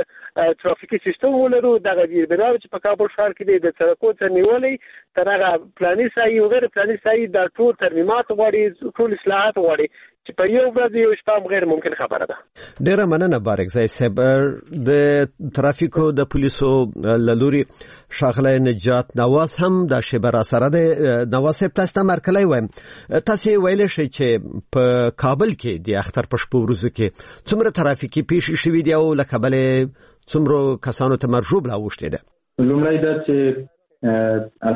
ترافیکي سیستم ولرو دغه دی بناو چې په کابل ښار کې د سړکو څخه نیولې تر هغه پلاني سایي او غیر پلاني سایي د ټول ترمیمات غواړي ټول اصلاحات غواړي چې په یو ورځ یو شپه غیر ممکن خبره ده. ډیره مننه بارک زای صاحب. د ترافیکو د پولیسو لوري شاغله نجات نواز هم د شبر سره د نواز صاحب تاسو ته مرکلای وایم تاسو ویل شئ چې په کابل کې د اختر پښپو ورځو کې څومره ترافیکي پیښې شوې دي او لکبل څومره کسانو ته مرجوب لا وشته ده. لومړی دا چې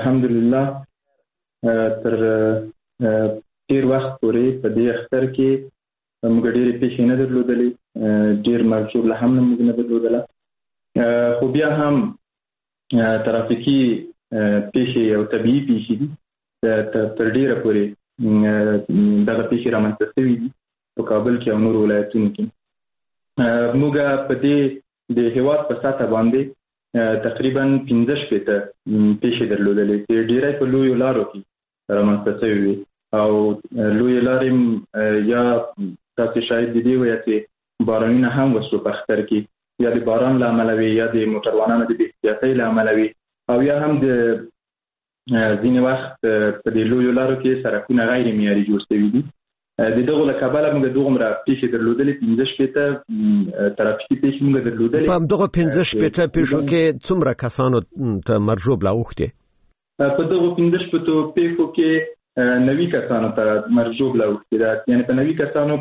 الحمدلله تر ډیر وخت پورې په دې اختر کې موږ ډېرې پیښې نه درلودلې ډېر مرجوب له هم موږ نه درلودله خو بیا هم ترافیکي پیښې او طبیعي پیښې دي تر ډیره پورې دغه پیښې رامنځته شوي دي په کابل کې او نورو ولایتونو کې موږ په دې د هېواد په سطحه باندې تقریبا پنځه شپېته پیښې درلودلې چې ډېری په لویو لارو کې رامنځته شوي وي او لوی لارې یا تاسو شاید دې وایي چې بارانونه هم وسو په اختر کې یا د باران له امله وي یا د موټروانانو د بې احتیاطۍ له امله وي او یا هم د ځینې وخت په دې لویو لارو کې سړکونه غیر معیاري جوړ شوي دي د دغو له کبله موږ دومره پیښې درلودلې پنځه شپېته ترافیکي پیښې موږ درلودلې. په دغو پنځه شپېته پیښو کې څومره کسانو ته مرجوب لا اوښتې؟ په دغو پنځه شپېتو پیښو کې نوي کسانو ته مرجوب لا اوښتې ده یعنې په نوي کسانو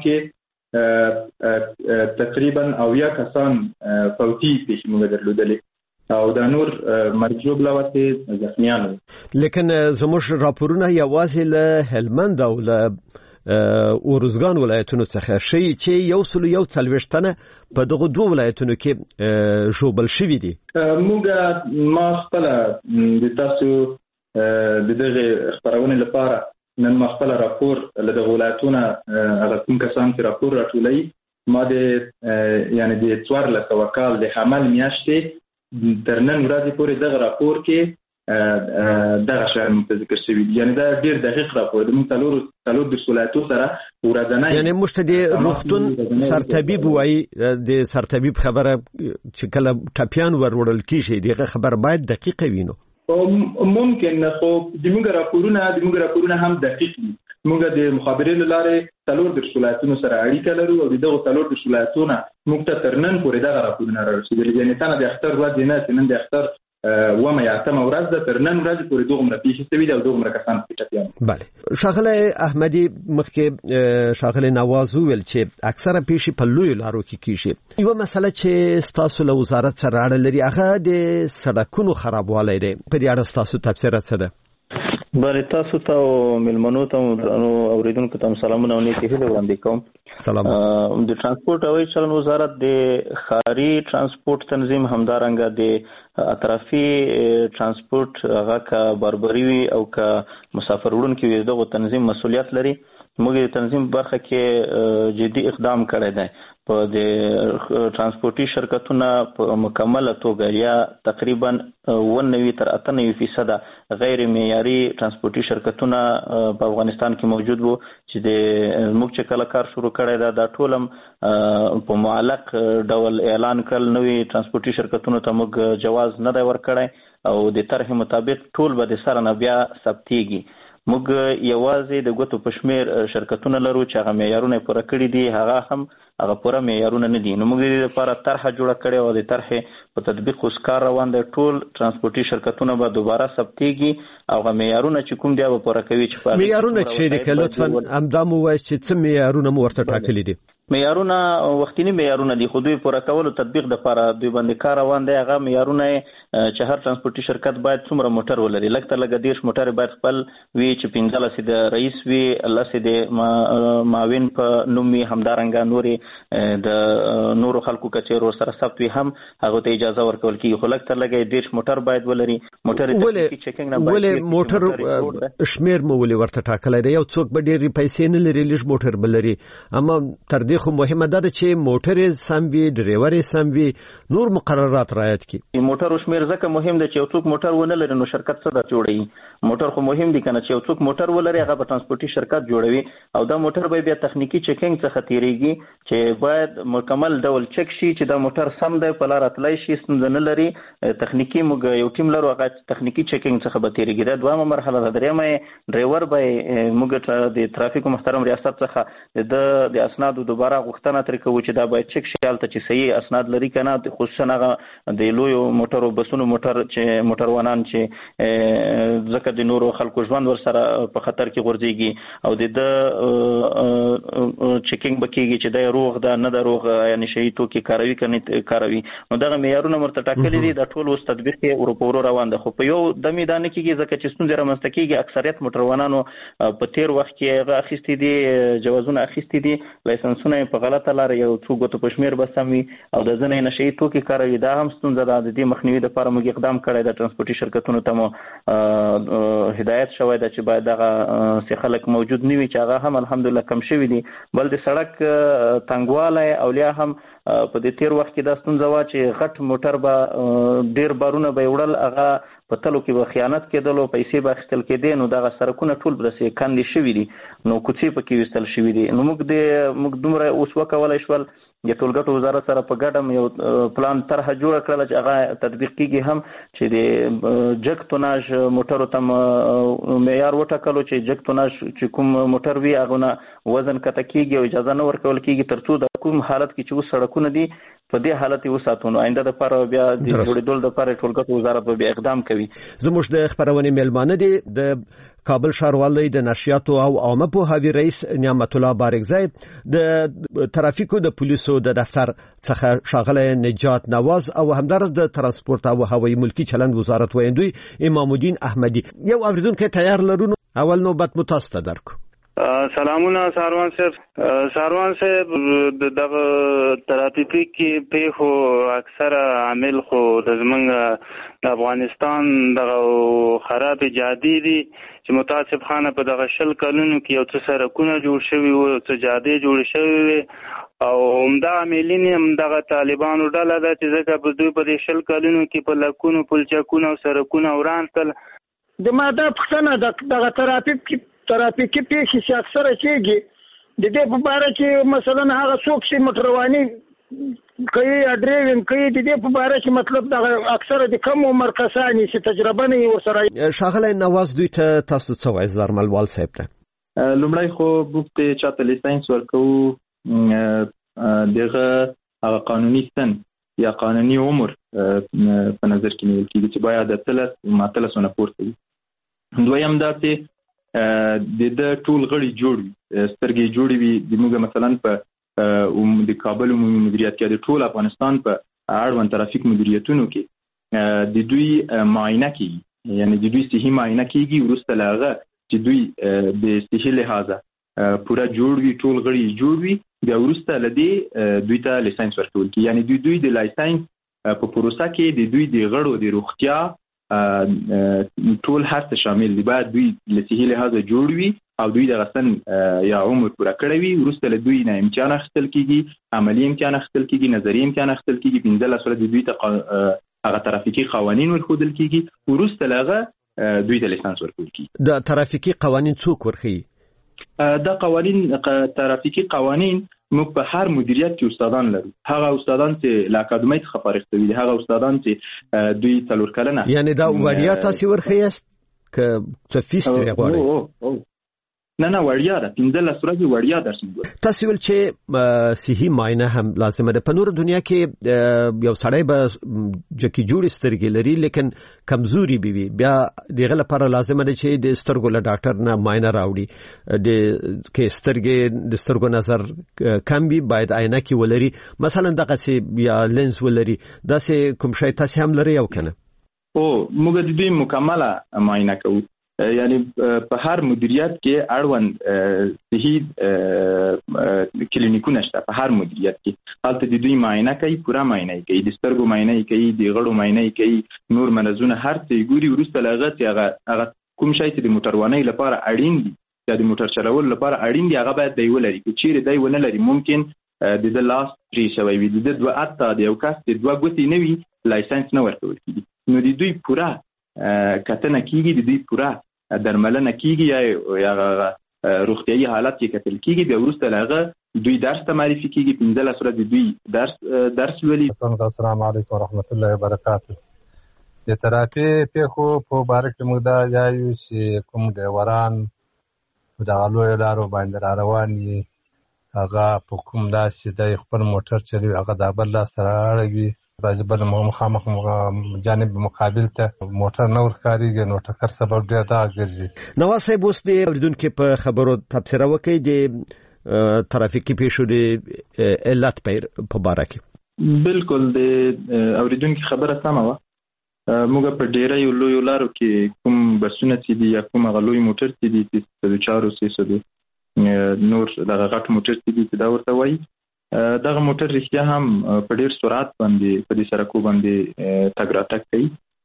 کې تقریبا اویا کسان فوتي پیښې موږ درلودلې او دا نور مرجوب لا ورته زخمیان وو. لیکن زموږ راپورونه یوازې له هلمند او له ورزګان ولایتونو څخه شي چې یو سل یو څلوېښت تنه په دغه دوه ولایتونو کې ژوبل شوي دي. موږ ما خپله د تاسو د دغه خبرونه لپاره نن ما خپل راپور له دغه ولایتونو هغه کوم کسان چې راپور راټولوي ما د یعنی د څوارلس وکال د حمل میاشتې تر نن ورځې پورې دغه راپور کې دغه شعر متذکر شوی یعنی دا ډیر دقیق راپور د متلور تلور د ولایتو سره ورځنی یعنی مشت د روغتون سرطبيب وای د سرطبيب خبره چې کله ټاپیان وروړل کیږي دغه خبر باید دقیق وینو. ممکن خو د موږ راپورونه د موږ راپورونه هم دقیق دي. موږ د مخابرې لارې تلور د ولایتونو سره اړیکه لرو او دغه تلور د ولایتونو موږ ته ترنن پورې دغه راپورونه راوړل یعنی تنه د اختر ورځ نه نن د اختر و ما یاتم ورځ د ترنن ورځ پورې دغه پیښې شوي دي او دغه کسان پټیان. بله شاغله احمدي مخکې شاغله نواز ویل چې اکثره پیښې په لوی لارو کې کیږي. یو مسله چې تاسو له وزارت سره اړه لري هغه د سړکونو خرابوالی دی. په دې اړه تاسو تفسیر څه ده؟ بله تاسو ته او ملمنو ته او اوریدونکو ته سلامونه او نیکې هیلې وړاندې کوم. سلام. د ترانسپورت او چلن وزارت د ښاري ترانسپورت تنظیم همدارنګه د اطرافي ترانسپورت هغه کا بربري وي او کا مسافر وړونکي وي دغه تنظیم مسؤلیت لري. موږ د تنظیم برخه کې جدي اقدام کړی دی په د ترانسپورتي شرکتونه په مکمله توګه یا تقریبا نوي تر اته نوي فیصد غیر معیاري ترانسپورتي شرکتونه په افغانستان کې موجود وو چې د موږ چې کله کار شروع کړی دا د ټولم په معلق ډول اعلان کړل نوي ترانسپورتي شرکتونو ته موږ جواز نه دی ورکړی او د طرح مطابق ټول به د سره نه بیا ثبتېږي. موږ یوازې د ګوتو په شمیر شرکتونه لرو چې هغه معیارونه پوره کړي دي هغه هم هغه پوره معیارونه نه دي. نو موږ د لپاره طرحه جوړه کړې او د طرحې په تطبیق اوس کار روان دی. ټول ترانسپورتي شرکتونه به دوباره ثبتېږي او هغه معیارونه چې کوم دی به پوره کوي. چې معیارونه چې دي که لطفا همدا مو وایي چې څه معیارونه مو ورته ټاکلي دي؟ معیارونه وختینی معیارونه دي خو دوی پوره کولو تطبیق د لپاره دوی باندې کار روان دی. هغه معیارونه چې هر ترانسپورتي شرکت باید څومره موټر ولري لږ تر لږه دېرش موټر باید خپل وي چې پنځه لسې د رئیس وي لسې د معاون په نوم وي همدارنګه نورې د نورو خلکو کچېرو سره ثبت وي هم هغه ته اجازه ورکول کېږي خو لږ تر لږه دېرش موټر باید ولري. موټر ولې موټر شمیر مو ولې ورته ټاکلی دی؟ یو څوک به ډېرې پیسې نه لري لږ موټر به لري اما تر دې خو مهمه ده چې موټر سم وي ډریور سم وي نور مقررات رعایت کړي. موټر شمیر ځکه مهم دی چې یو څوک موټر ونه لري نو شرکت څه در جوړوي؟ موټر خو مهم دی کنه چې یو څوک موټر ولري هغه په ترانسپورتي شرکت جوړوي او دا موټر به بیا تخنیکی چیکینګ څخه تیریږي چې باید مکمل ډول چک شي چې دا موټر سم دی په لار تلای شي ستونزه نه لري. تخنیکی موږ یو ټیم لرو هغه تخنیکی چیکینګ څخه به تیریږي. دا دویمه مرحله ده. دریمه ډرایور به موږ د ترافیکو محترم ریاست څخه د اسنادو دوباره غوښتنه ترې کوو چې دا باید چک شي هلته چې صحیح اسناد لري که نه خصوصا هغه د لویو موټرو بسونو موټر چې موټروانان چې ځکه د نورو خلکو ژوند ورسره په خطر کې غورځېږي او د ده چکینګ به کېږي چې دا روغ ده نه ده روغ یا نشهیي توکي کاروي که نه کاروي. نو دغه معیارونه ورته ټاکلي دي. دا ټول اوس تطبیق یې ورو په ورو روان ده خو په یو دمې دا نه کېږي ځکه چې ستونزې رامنځته کېږي. اکثریت موټروانانو په تېر وخت کې هغه اخیستي دي جوازونه اخیستي دي لایسنسونه یې په غلطه لاره یو څو ګوتو په شمیر به سم وي او د ځینې نشهیي توکي کاروي. دا هم ستونزه ده. د دې مخنیوي لپاره موږ اقدام کړی د ترانسپورتي شرکتونو ته مو هدایت شوی ده چې باید دغه څه خلک موجود نه وي چې هغه هم الحمدلله کم شوي دي. بل د سړک تنګوالی او لیا هم په دې تیر وخت کې دا ستونزه وه چې غټ موټر به ډېر بارونه به یې وړل هغه په تلو کې به خیانت کېدل او پیسې به اخیستل کېدې نو دغه سړکونه ټول داسې کندې شوي دي نو کوڅې پکې ویستل شوي دي. نو موږ د موږ دومره اوس وکولی شول د ټولګټو وزارت سره په ګډه یو پلان طرحه جوړه کړله چې هغه تطبیق کېږي هم چې د جګ توناژ موټرو ته معیار وټاکلو چې جګ توناژ چې کوم موټر وي هغه نه وزن کته کېږي او اجازه نه ورکول کېږي تر څو د کوم حالت کې چې اوس سړکونه دي په دې حالت یې وساتو نو آینده دپاره بیا د جوړېدلو دپاره ټولګټو وزارت به بیا اقدام کوي. زموږ د خپرونې میلمانه دي د کابل ښاروالۍ د نشریاتو او عامه پوهاوي رئیس نعمت الله بارکزی، د ترافیکو د پولیسو د دفتر څخه ښاغلی نجات نواز او همدارس د ترانسپورت او هوایي ملکي چلند وزارت ویندوی امام الدین احمدی. یو اوریدونکی تیار لرو اول نوبت مو تاسو ته درکو. سلامونه ساروان صاحب. ساروان صاحب دغه ترافیکي پیښو اکثره عامل خو د زمونږ د افغانستان دغه خراب جادي دي چې متاسفانه په دغه شل کلونو کې یو څه سړکونه جوړ شوي وو یو څه جادې جوړې شوې وې او همدغه عاملین یې همدغه طالبانو ډله ده چې ځکه په دوی په دې شل کلونو کې په لکونو پلچکونه او سړکونه وران کړل. زما دا پوښتنه دغه ترافیک ترافیکي پیښې چې اکثره کېږي د دې په باره کې مثلا هغه څوک چې موټرواني کوي یا ډریورینګ کوي د دې په باره کې مطلب دغه اکثره د کم عمر کسان چې تجربه نه وي ورسره. ښاغلی نواز دوی ته تاسو څه وایي زرملوال صاحب ته؟ لومړی خو موږ ته چاته لیسنس ورکوو دغه هغه قانوني سن یا قانوني عمر په نظر کې نیول کېږي چې باید اتلس اتلس نه پورته وي. دویم دا چې د د ټول غړي جوړ وي سترګې جوړې وي د موږ مثلا په د کابل عمومي مدیریت کې د ټول افغانستان په اړوند ترافیک مدیریتونو کې د دوی معاینه کوي یعنی د دوی صحي معاینه کیږي، وروسته له هغه چې دوی د صحي لحاظه پوره جوړ وي، ټول غړي جوړ وي، بیا وروسته له دې دوی ته لایسنس ورکول کیږي. یعنی دوی دوی د لایسنس په پروسه کې د دوی د غړو د روغتیا ټول هر څه شامل دي. باید دوی له صحي لحاظه جوړ وي او دوی د غسن یا عمر پوره کړی وي. وروسته له دوی نه امتحان اخیستل کیږي، عملی امتحان اخیستل کیږي، نظري امتحان اخیستل کیږي. پنځلس ورځې دوی ته هغه ترافیکي قوانین ورښودل کیږي. وروسته له هغه دوی ته لایسنس ورکول کیږي. د ترافیکي قوانین څوک ورښيي؟ دا قوانین ترافیکي قوانین موږ په هر مدیریت کې استادان لرو. هغه استادان چې له اکاډمۍ څخه فارغ شوي دي، هغه استادان چې دوی څلور کلنه، یعنی دا وړیا تاسو ورښیاست که څه فیس ترې غواړئ؟ نه نه وړیا ده، پنځلس ورځې وړیا درس موږ. تاسو ویل چې صحي معاینه هم لازمه ده. په نور دنیا کې یو سړی به جکی جوړ سترګې لري لیکن کمزوري به وي، بیا دغه لپاره لازمه ده چې د سترګو له ډاکټر نه معاینه راوړي. د کې سترګې د سترګو نظر کم وي باید عینه کې ولري، مثلا دغه سي یا لینز ولري. دا سي کوم شی تاسو هم لري او کنه؟ او موږ د دې مکمله معاینه کوو. یعنی په هر مدیریت کې اړوند صحي کلینیکونه شته. په هر مدیریت کې هلته د دوی معاینه کوي، پوره معاینه کوي، د سترګو معاینه کوي، د غړو معاینه کوي، نور مرزونه هر څه ګوري. وروسته له هغه چې هغه هغه کوم شی چې د موټروانۍ لپاره اړین دي یا د موټر چلولو لپاره اړین دي، هغه باید دی ولري. که چیرې دی ونه لري، ممکن د د لاس پرې شوی وي، د دوه اته د یو کس د دوه ګوتې نه وي، لایسنس نه ورکول کیږي. نو د دوی پوره کتنه کیږي، د دوی پوره درملنه کیږي یا روغتیايي حالت کې کتل کیږي. بیا وروسته له هغه دوی درس ته معرفي کیږي. پنځلس ورځې دوی درس درس لولي. السلام علیکم ورحمت الله وبرکاته. د ترافیکي پیښو په باره کې موږ دا یایو چې کوم ډرایوران د لویو لارو باندې را روان دي، هغه په کوم لاس چې د خپل موټر چلوي هغه د بل لاس سره اړوي، راځي بل مخامخ جانب مقابل ته موټر نه ورکاريږي، نو ټکر سبب ډیر دا ګرځي. نواز صاحب اوس د اوریدونکو په خبرو تبصره وکړي د ترافیکي پیښو د علت په باره کې. بالکل د اوریدونکو خبره سمه وه. موږ په ډیره یو لوی لارو کې کوم بسونه چې دي یا کوم غلوی موټر چې دي چې د چارو سیسو نور دغه غټ موټر چې دي چې دا ورته وایي، دغه موټر رښتیا هم په ډیر سرعت باندې په دې سرکو باندې تګ راتګ کوي.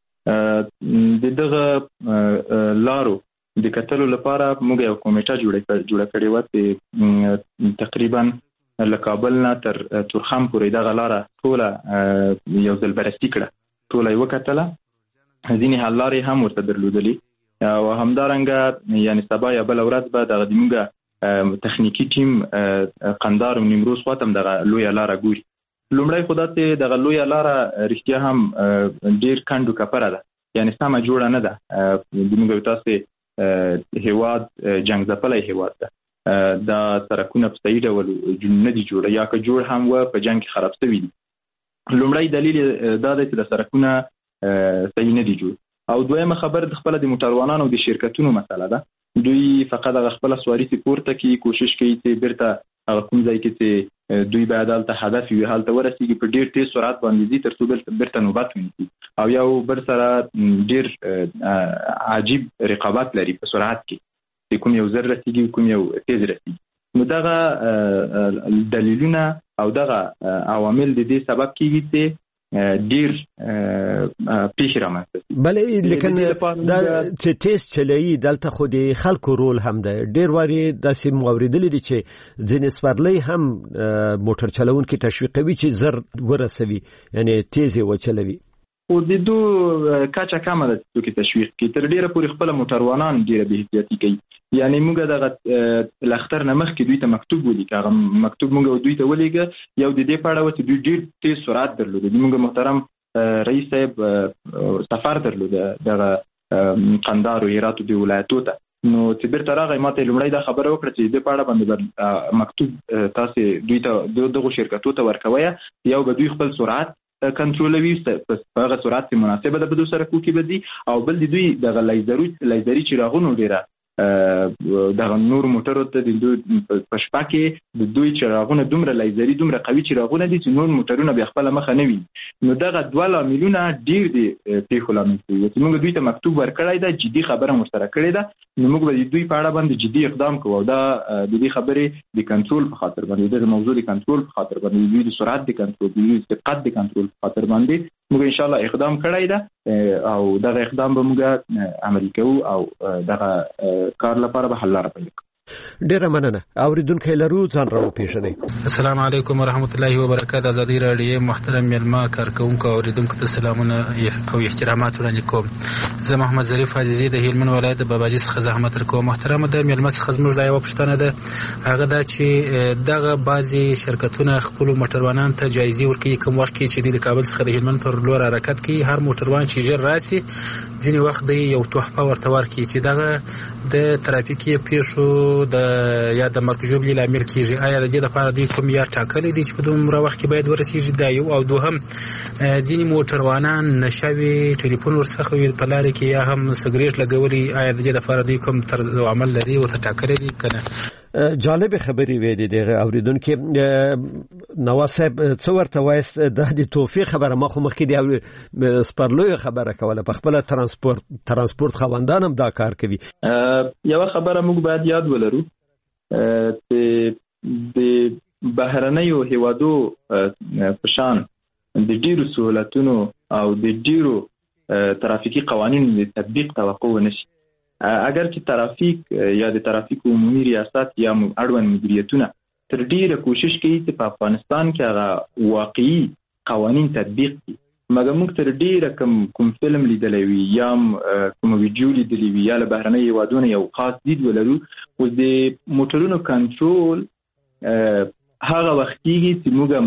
د دغه لارو د کتلو لپاره موږ یو کمیټه جوړه کړې وه چې تقریبا له کابل نه تر تورخم پورې دغه لاره ټوله یو ځل بررسي کړه، ټوله یې وکتله. ځینې حل لارې هم ورته درلودلې او همدارنګه یعنی سبا یا بله ورځ به دغه زموږ تخنیکی ټیم قندار او نیمروز خواته دغه لویه لاره ګوري. لومړی خو دا چې دغه لویه لاره رښتیا هم ډیر کندو کپره ده، یعنی سمه جوړه نه ده. زموږ تاسې هیواد جنګ ځپلی هیواد ده، دا سرکونه په صحیح ډول نه دي جوړه، یا که جوړ هم و په جنګ کې خراب شوي دي. لومړی دلیل دا دی چې د سرکونه صحیح نه دي جوړ. او دویمه خبر د خپل د موټروانانو د شرکتونو مسله ده. دوی فقط هغه خپل سواری ته پورته کی کوشش کوي چې بیرته هغه کوم ځای کې چې دوی به عدالت هدف وي هلته ورسیږي، په ډیر تیز سرعت باندې دي تر څو بیرته نوبت ونیسي، او یو بل سره ډیر عجیب رقابت لري په سرعت کې چې کوم یو زر رسیږي کوم یو تیز رسیږي. نو دغه دلیلونه او دغه عوامل د دې سبب کیږي چې ډیر پیښې رامنځته شي. بلې لیکن دا چې تیز چلایي دلته خو د خلکو رول هم ده. ډیر واري داسې مو اورېدلي دي چې ځینې سپرلۍ هم موټر چلونکي تشویقوي چې زر ورسوي، یعنی تیز یې وچلوي. خو د دو کچه کمه ده چې څوک تشویق کوي. تر ډیره پورې خپل موټروانان ډیره بې احتیاطي کوي. یعنی موږ دغه لختر نه مخکې دوی ته مکتوب ولیکه، هغه مکتوب موږ دوی ته ولیکه یو د دې په اړه چې دوی ډیر تیز سرعت درلوده. موږ محترم رئیس صاحب سفر درلوده دغه قندار او هرات د ولایتو ته، نو چې بیرته راغی ماته لومړی دا خبره وکړه چې د په اړه باندې مکتوب تاسو دوی ته دغه شرکتو ته ورکوي، یو به دوی خپل سرعت کنټرولوي په هغه سرعت مناسبه ده په دوه سرکو کې بدی، او بل دوی دغه لیزرو لیزري چراغونو ډیره دغه نور موټرو ته د دوی په شپه کې د دوی چراغونه دومره لیزري دومره قوي چراغونه دي چې نور موټرونه بیا خپل مخه نه وي. نو دغه دوه لاملونه ډیر دي پیښو لامل دي چې موږ دوی ته مکتوب ورکړی دا جدي خبره مشترک کړې ده. نو موږ به دوی په اړه باندې جدي اقدام کوو. دا د دې خبرې د کنټرول په خاطر باندې د موضوع د کنټرول په خاطر باندې دوی د سرعت د کنټرول دوی د دقت د کنټرول په خاطر باندې موږ ان شاء الله اقدام کړی ده او دغه اقدام به موږ عملي کوو او دغه کار لپاره به حل لاره پیدا کوو. ډیره مننه. اوریدونکو لرو ځان راو پیښنه. السلام علیکم ورحمت الله وبرکاته. ازادي راډیو محترم ملما کارکونکو اوریدونکو ته سلامونه او احترامات وړاندې کوم. زه محمد ظریف عزیزی د هلمند ولایت د باباجي څخه زحمت ورکوم. محترم د ملما څخه زموږ د یو پښتنه ده هغه دا چې دغه بعضي شرکتونه خپل موټروانان ته جایزه ورکوي کوم وخت کې چې د کابل څخه د هلمند پر لور حرکت کوي. هر موټروان چې ژر راسي ځینې وخت دی یو تحفه ورته ورکوي چې دغه د ترافیکي پیښو د یا د مرګ ژوبلې لامل کیږي. آیا د دې لپاره دوی کوم یا ټاکلي دي چې په دومره وخت کې باید ورسیږي؟ دا یو. او دوهم ځینې موټروانان نشوي ټلیفون ورڅخه وي په لارې کې یا هم سګریټ لګولي. آیا د دې لپاره دوی کوم طرز عمل لري ورته ټاکلي دي که نه؟ جالب خبرې وې دي دغه اوریدونکو. نواز صاحب څو ورته وایست د دې توفیق خبره ما خو مخکې دی سپرلوی خبره کوله په خپل ترانسپورت ترانسپورت خوندان هم دا کار کوي. یو خبره موږ باید یاد ولرو چې د بهرنیو هیوادو په شان د ډیرو سہولتونو او د ډیرو ترافیکي قوانینو د تطبیق توقع ونشي. اگر چې ترافیک یا د ترافیک عمومي ریاست یا اړوند مدیریتونه تر ډیره کوشش کوي چې په افغانستان کې هغه واقعي قوانین تطبیق کړي، مګر موږ تر ډیره کوم کوم فلم لیدلی وي یا کوم ویډیو لیدلی وي یا له بهرنۍ هیوادونو یو خاص دید ولرو. اوس د موټرونو کنټرول هغه وخت کېږي چې موږ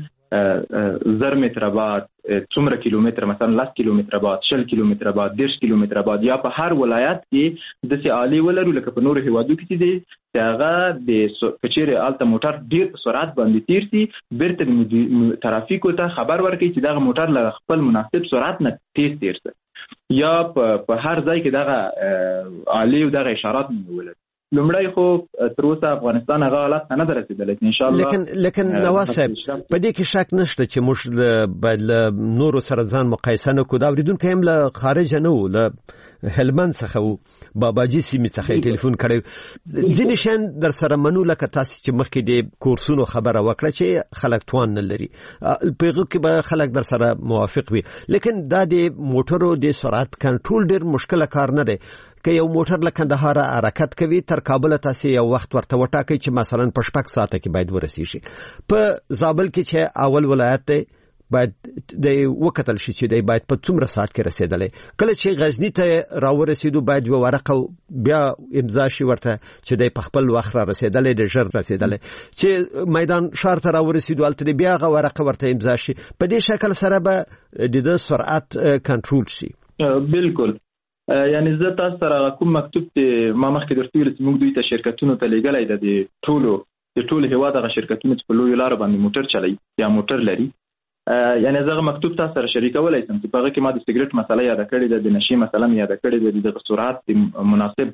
مثلا زر متره بعد څومره کیلومتر مثلا لس کیلومتر بعد شل کیلومتر بعد دېرش کیلومتر بعد یا په هر ولایت کې داسې آلې ولرو لکه په نورو هیوادو کې چې دی چې هغه د کچېرې هلته موټر ډېر په سرعت باندې تېر سي بیرته ترافیکو ته خبر ورکوي چې دغه موټر له خپل مناسب سرعت نه تېز تېر سي یا په هر ځای کې دغه آلې او دغه اشارات ولري. لومړی خو تر اوسه افغانستان هغه حالت نه ده رسېدلی ان شاء الله. لیکن لیکن نواز صاحب په دې کې شک نشته چې موږ باید له نورو سره ځان مقایسه نه کړو. دا اورېدونکی هم له خارجه نه و، له هلمند څخه و، باباجي سیمې څخه یې ټلیفون کړی. ځینې شیان در سره منو لکه تاسې چې مخکې د کورسونو خبره وکړه چې خلک توان نه لري، په هغه کې به خلک در سره موافق وي. لیکن دا د موټرو د سرعت کنټرول ډېر مشکله کار نه دی. که یو موټر له کندهار حرکت کوي تر کابل تاسې یو وخت ورته وټاکئ چې مثلا په شپږ ساعته کې باید ورسیږي. په زابل کې چې اول ولایت دی باید د وکتل شي چې دی باید په څومره ساعت کې رسیدلی. کله چې غزني ته راورسېدو باید یو ورقه بیا امضا شي ورته چې دی په خپل وخت را رسیدلی دی ژر رسیدلی. چې میدان ښار ته راورسېدو هلته بیا هغه ورقه ورته امضا شي. په دې شکل سره به د ده سرعت کنټرول شي. بالکل. یعنی زه تاسو سره کوم مکتوب ته ما مخکې درته ویل چې موږ دوی ته شرکتونو ته لېږلی ده د ټولو د ټولو هېواد هغه شرکتونه چې په لویو لارو باندې موټر چلوي یا موټر لري. یعنی زه هغه مکتوب تاسو سره شریکولی شم چې په هغه کې ما د سګرټ مسله یاده کړې ده، د نشې مسله مې یاده کړې ده، د دغه سرعت د مناسب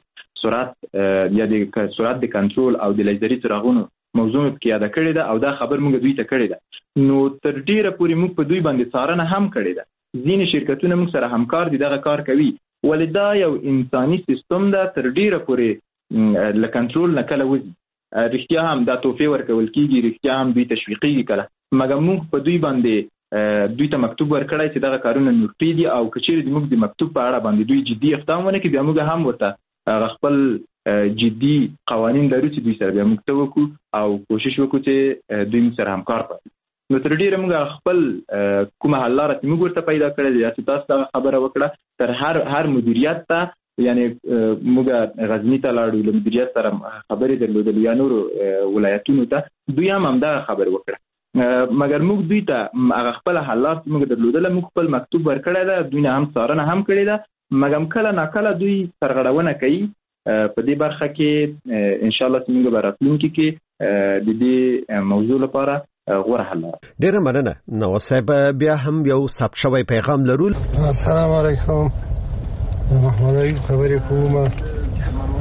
سرعت یا د سرعت د کنټرول او د لیزري څراغونو موضوع مې پکې یاده کړې ده او دا خبر موږ دوی ته کړې ده. نو تر ډېره پورې موږ په دوی باندې څارنه هم کړې ده. ځینې شرکتونه موږ سره همکار دي، دغه کار کوي، ولې دا یو انساني سیستم ده، تر ډیره پورې له کنټرول نه کله وځي. رښتیا هم دا توفیې ورکول کېږي، رښتیا هم دوی تشویقېږي کله، مګر موږ په دوی باندې دوی ته مکتوب ورکړی چې دغه کارونه نور دي او که چېرې موږ د مکتوب په اړه باندې دوی جدي اقدام ونه کړي بیا موږ هم ورته هغه خپل جدي قوانین لرو چې دوی سره بیا موږ ته وکړو او کوشش وکړو چې دوی موږ سره همکار پاتې. نو تر ډیره موږ خپل کومه حل لاره چې موږ ورته پیدا کړې یا چې تاسو ته خبره وکړه تر هر هر مدیریت ته یعنی موږ غزني ته لاړو له مدیریت سره خبرې درلودلې یا نورو ولایتونو ته دوی هم همدغه خبرې وکړه، مګر موږ دوی ته هغه خپل حلات موږ درلودله، موږ خپل مکتوب ورکړی ده، دوی نه هم څارنه هم کړې ده، مګر کله ناکله دوی سرغړونه کوي. په دې برخه کې انشاءالله چې موږ به راتلونکي کې د دې موضوع لپاره غوره حل لرو. ډېره مننه. نواز صاحب بیا هم یو ثبت شوی پیغام لرو. السلام علیکم، محمد ایوب خبرې کوم.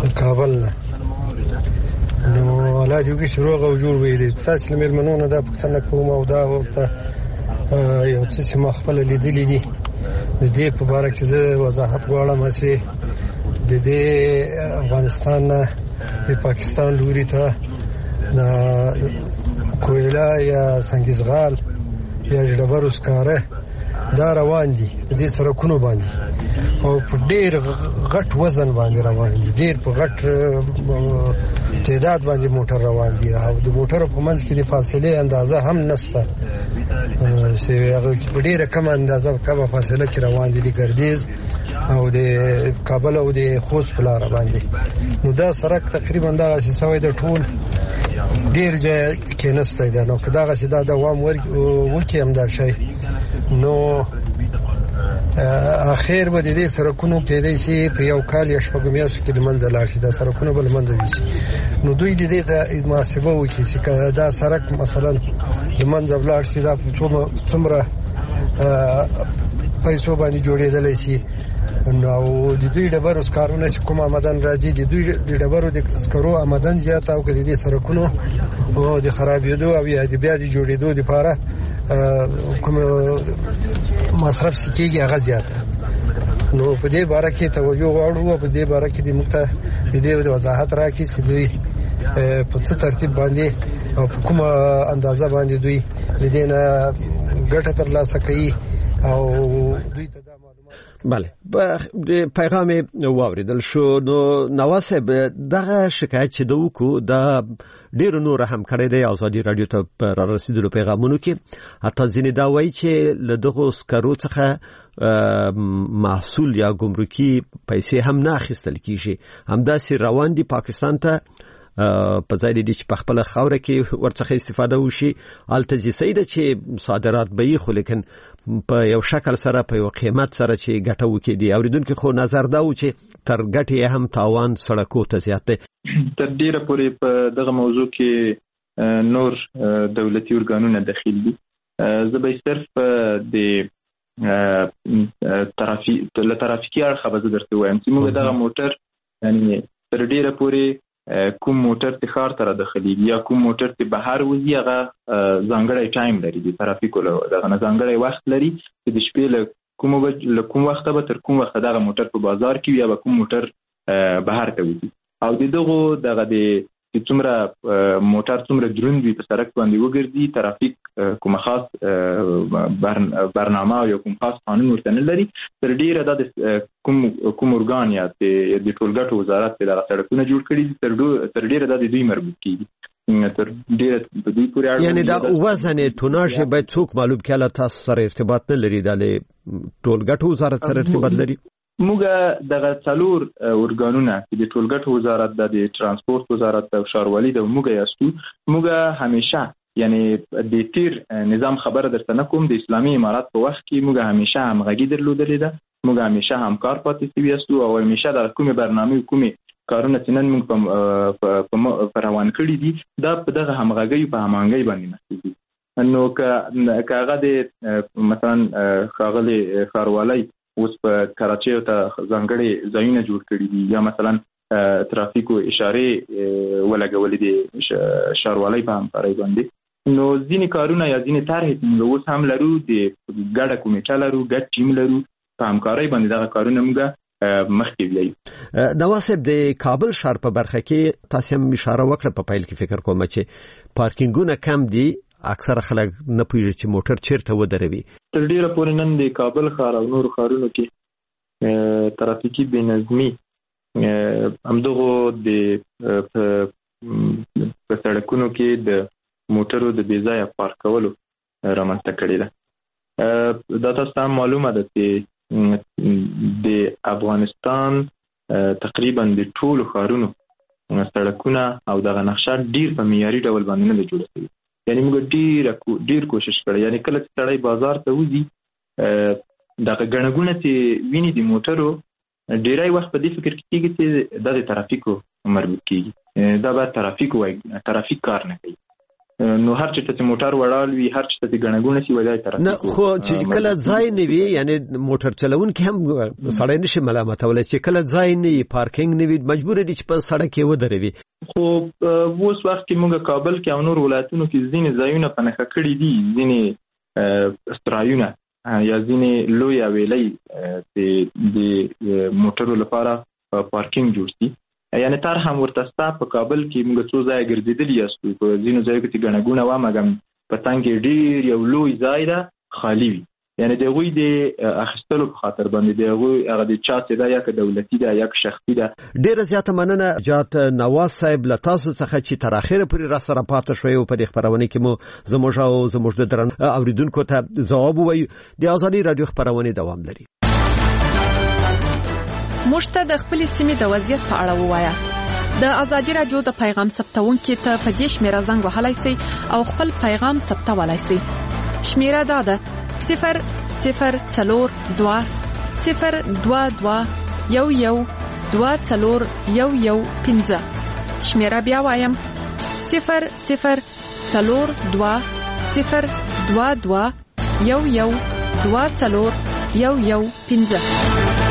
کابل نه. نو الله دې وکړي چې روغ او جوړ وي. تاسو له مېلمنو نه دا پوښتنه کوم او دا ورته یو څه چې ما خپله لیدلي دي د دې په باره کې زه وضاحت غواړم چې د دې افغانستان نه د پاکستان لوري ته د کویلا یا سنگیزغال یا ډبرو سکاره دا روان دي د دې سرکونو باندې او په ډېر غټ وزن باندې روان دي، ډېر په غټ تعداد باندې موټر روان دي او د موټرو په منځ کې د فاصلې اندازه هم نشته چې هغه په ډېره کمه اندازه کمه فاصله کې روان دي د ګردیز او د کابل او د خوست په لاره باندې. نو دا سرک تقریبا دغسې سوی د ټول ډېر ځای کې نستی دی. نو که دغسې دا دوام وکړي همدا شی نو اخر به د دې سرکونو کېدای شي په یو کال یا شپږو میاشتو کې له منځه لاړ شي، دا سرکونه به له منځه یوسي. نو دوی د دې ته محاسبه وکړي چې که دا سرک مثلا له منځه ولاړ شي دا په څومره پیسو باندې جوړېدلی شي. او د دوی ډبرو سکارونه چې کوم آمدن راځي د دوی د ډبرو د سکرو آمدن زیات او که د دې سرکونو د خرابېدو او یا د بیا د جوړېدو دپاره کوم مصرف چې کېږي هغه زیاته. نو په دې باره کې توجه غواړو او په دې باره کې د موږ ته د دې وضاحت راکړي چې دوی په څه ترتیب باندې او په کومه اندازه باندې دوی له دې نه ګټه ترلاسه کوي او دوی ته بله د پیغام واوریدل شو. نو نواز صاحب دغه شکایت چې د وکړو دا ډېر نور هم کړی دی ازادي رادیو ته پر رسیدلو پیغامونو کې، حتی ځینې دا وایي چې له دغو سکرو څخه محصول یا ګمرکي پیسې هم نه اخیستل کیږي، همداسې روان دي پاکستان ته په ځای دی چې په خپل خاوره کې ورڅخه استفاده وشي. الته زیسي ده چې صادرات به یې خو لیکن په یو شکل سره په یو قیمت سره چې ګټه وکړي دي. اوریدونکو خو نظر دا و چې تر ګټې هم تاوان سړکو ته زیات دی. تر ډیره پورې په دغه موضوع کې نور دولتي ارګانونه دخیل دي. زه به صرف د ترافیک له ترافیکي اړخه به زه درته وایم چې موږ دغه موټر یعنی تر ډیره پورې کوم موټر ته ښار ته رادخلېږي یا کوم موټر ته بهر وځي هغه ځانګړی ټایم لري، د ترافیکو دغه نه ځانګړی وخت لري چې د شپې له کوم له کوم وخته به تر کوم وخته دغه موټر په بازار کې یا به کوم موټر بهر ته وځي. او د دغو دغه د چې څومره موټر څومره دروند وي په سړک باندې وګرځي، ترافیک کوم خاص برنامه یا کوم خاص قانون ورته نه لري. تر ډیره دا د کوم کوم ارګان یا د ټولګټو وزارت د سړکونه جوړ کړي دي، تر ډیره دا د دوی مربوط کیږي. تر ډیره په دوی پورې اړه یعنی دا وزن توناژ باید څوک معلوم کړي، تاسو سره ارتباط نه لري، د ټولګټو وزارت سره ارتباط لري. موږ دغه څلور ارګانونه چې د ټولګټو وزارت د ترانسپورت وزارت او ښاروالي د موږ یاستو، موږ همیشه یعنی د تیر نظام خبره درته نه کوم، د اسلامي امارات په وخت کې موږ همیشه همغږي درلودلې ده، موږ همیشه همکار پاتې شوي یاستو او همیشه د کومې برنامې کومې کارونه چې نن موږ په روان کړي دي دا په دغه همغږۍ په هماهنګۍ باندې نسي. نو که هغه د مثلا ښاغلي ښاروالۍ اوس په کراچۍ ته ځانګړي ځایونه جوړ کړي دي یا مثلا ترافیکو اشارې ولګولې دي ښاروالۍ په همکارۍ باندې، نو ځینې کارونه یا ځینې طرحې موږ اوس هم لرو، د ګډه کمیټه لرو، ګډ ټیم لرو، په همکارۍ باندې دغه کارونه موږ مخکې بیایو. نواز صاحب د کابل ښار په برخه کې تاسو هم اشاره وکړه، په پیل کې فکر کوم چې پارکینګونه کم دي، اکثر خلک نه پوهیږي چې موټر چیرته ودروي. تر ډیره پورې نن د کابل ښار او نورو ښارونو کې ترافیکي بې نظمي همدغو د په سړکونو کې د موټرو د بې ځایه پارک کولو رامنځته کړې ده. دا تاسو ته معلومه ده چې د افغانستان تقریبا د ټولو ښارونو سړکونه او دغه نقشه ډیر په معیاري ډول باندې نه جوړه شوې. یعنی موږ ډیر ډیر کوشش کړی، یعنی کله چې سړی بازار ته وځي دغه ګڼهګوڼه چې ویني د موټرو ډیری وخت په دې فکر کې کېږي چې دا د ترافیکو مربوط کېږي، دا به ترافیک وایي، ترافیک کار نه کوي. نو هر چېرته چې موټر وړال وي هر چېرته چې ګڼه ګوڼه شي وجای ترافیک نه خو چې کله ځای نه وي یعنی موټر چلونکي هم سړی نشي ملامتولی چې کله ځای نه وي پارکینګ نه وي مجبور دي چې په سړک کې ودروي. خو اوس وخت کې موږ کابل کې او نور ولایتونو کې ځینې ځایونه په نښه کړي دي، ځینې استرایونه یا ځینې لوی ویلې چې د موټرو لپاره پارکینګ جوړ شي. یعنی تر هم ورته ستا په کابل کې موږ څو ځای ګرځېدلي یاستو، په ځینو ځایو کې چې ګڼه ګوڼه وه مګم په تنګ کې ډېر یو لوی ځای ده خالي وي، یعنی د هغوی د اخیستلو په خاطر باندې د هغوی هغه د چا چې ده یا که دولتي ده یا که شخصي ده. ډېره زیاته مننه جات نواز صاحب له تاسو څخه چې تر اخره پورې را سره پاتې شوی او په دې خپرونه کې مو زموږ او زموږ د درن اوریدونکو ته ځواب ووایو. د ازادي راډیو خپرونې دوام لري. موږ ته د خپل سیمې د وضعیت په اړه ووایاست. د ازادي راډیو د پیغام ثبتونکو ته په دې شمیره زنګ وهلای شئ او خپل پیغام ثبتولای شئ. شمیره دا ده صفر صفر څلور دوه صفر دوه دوه یو یو دوه څلور یو یو پنځه. شمیره بیا وایم صفر صفر څلور دوه صفر دوه دوه یو یو دوه څلور یو یو پنځه.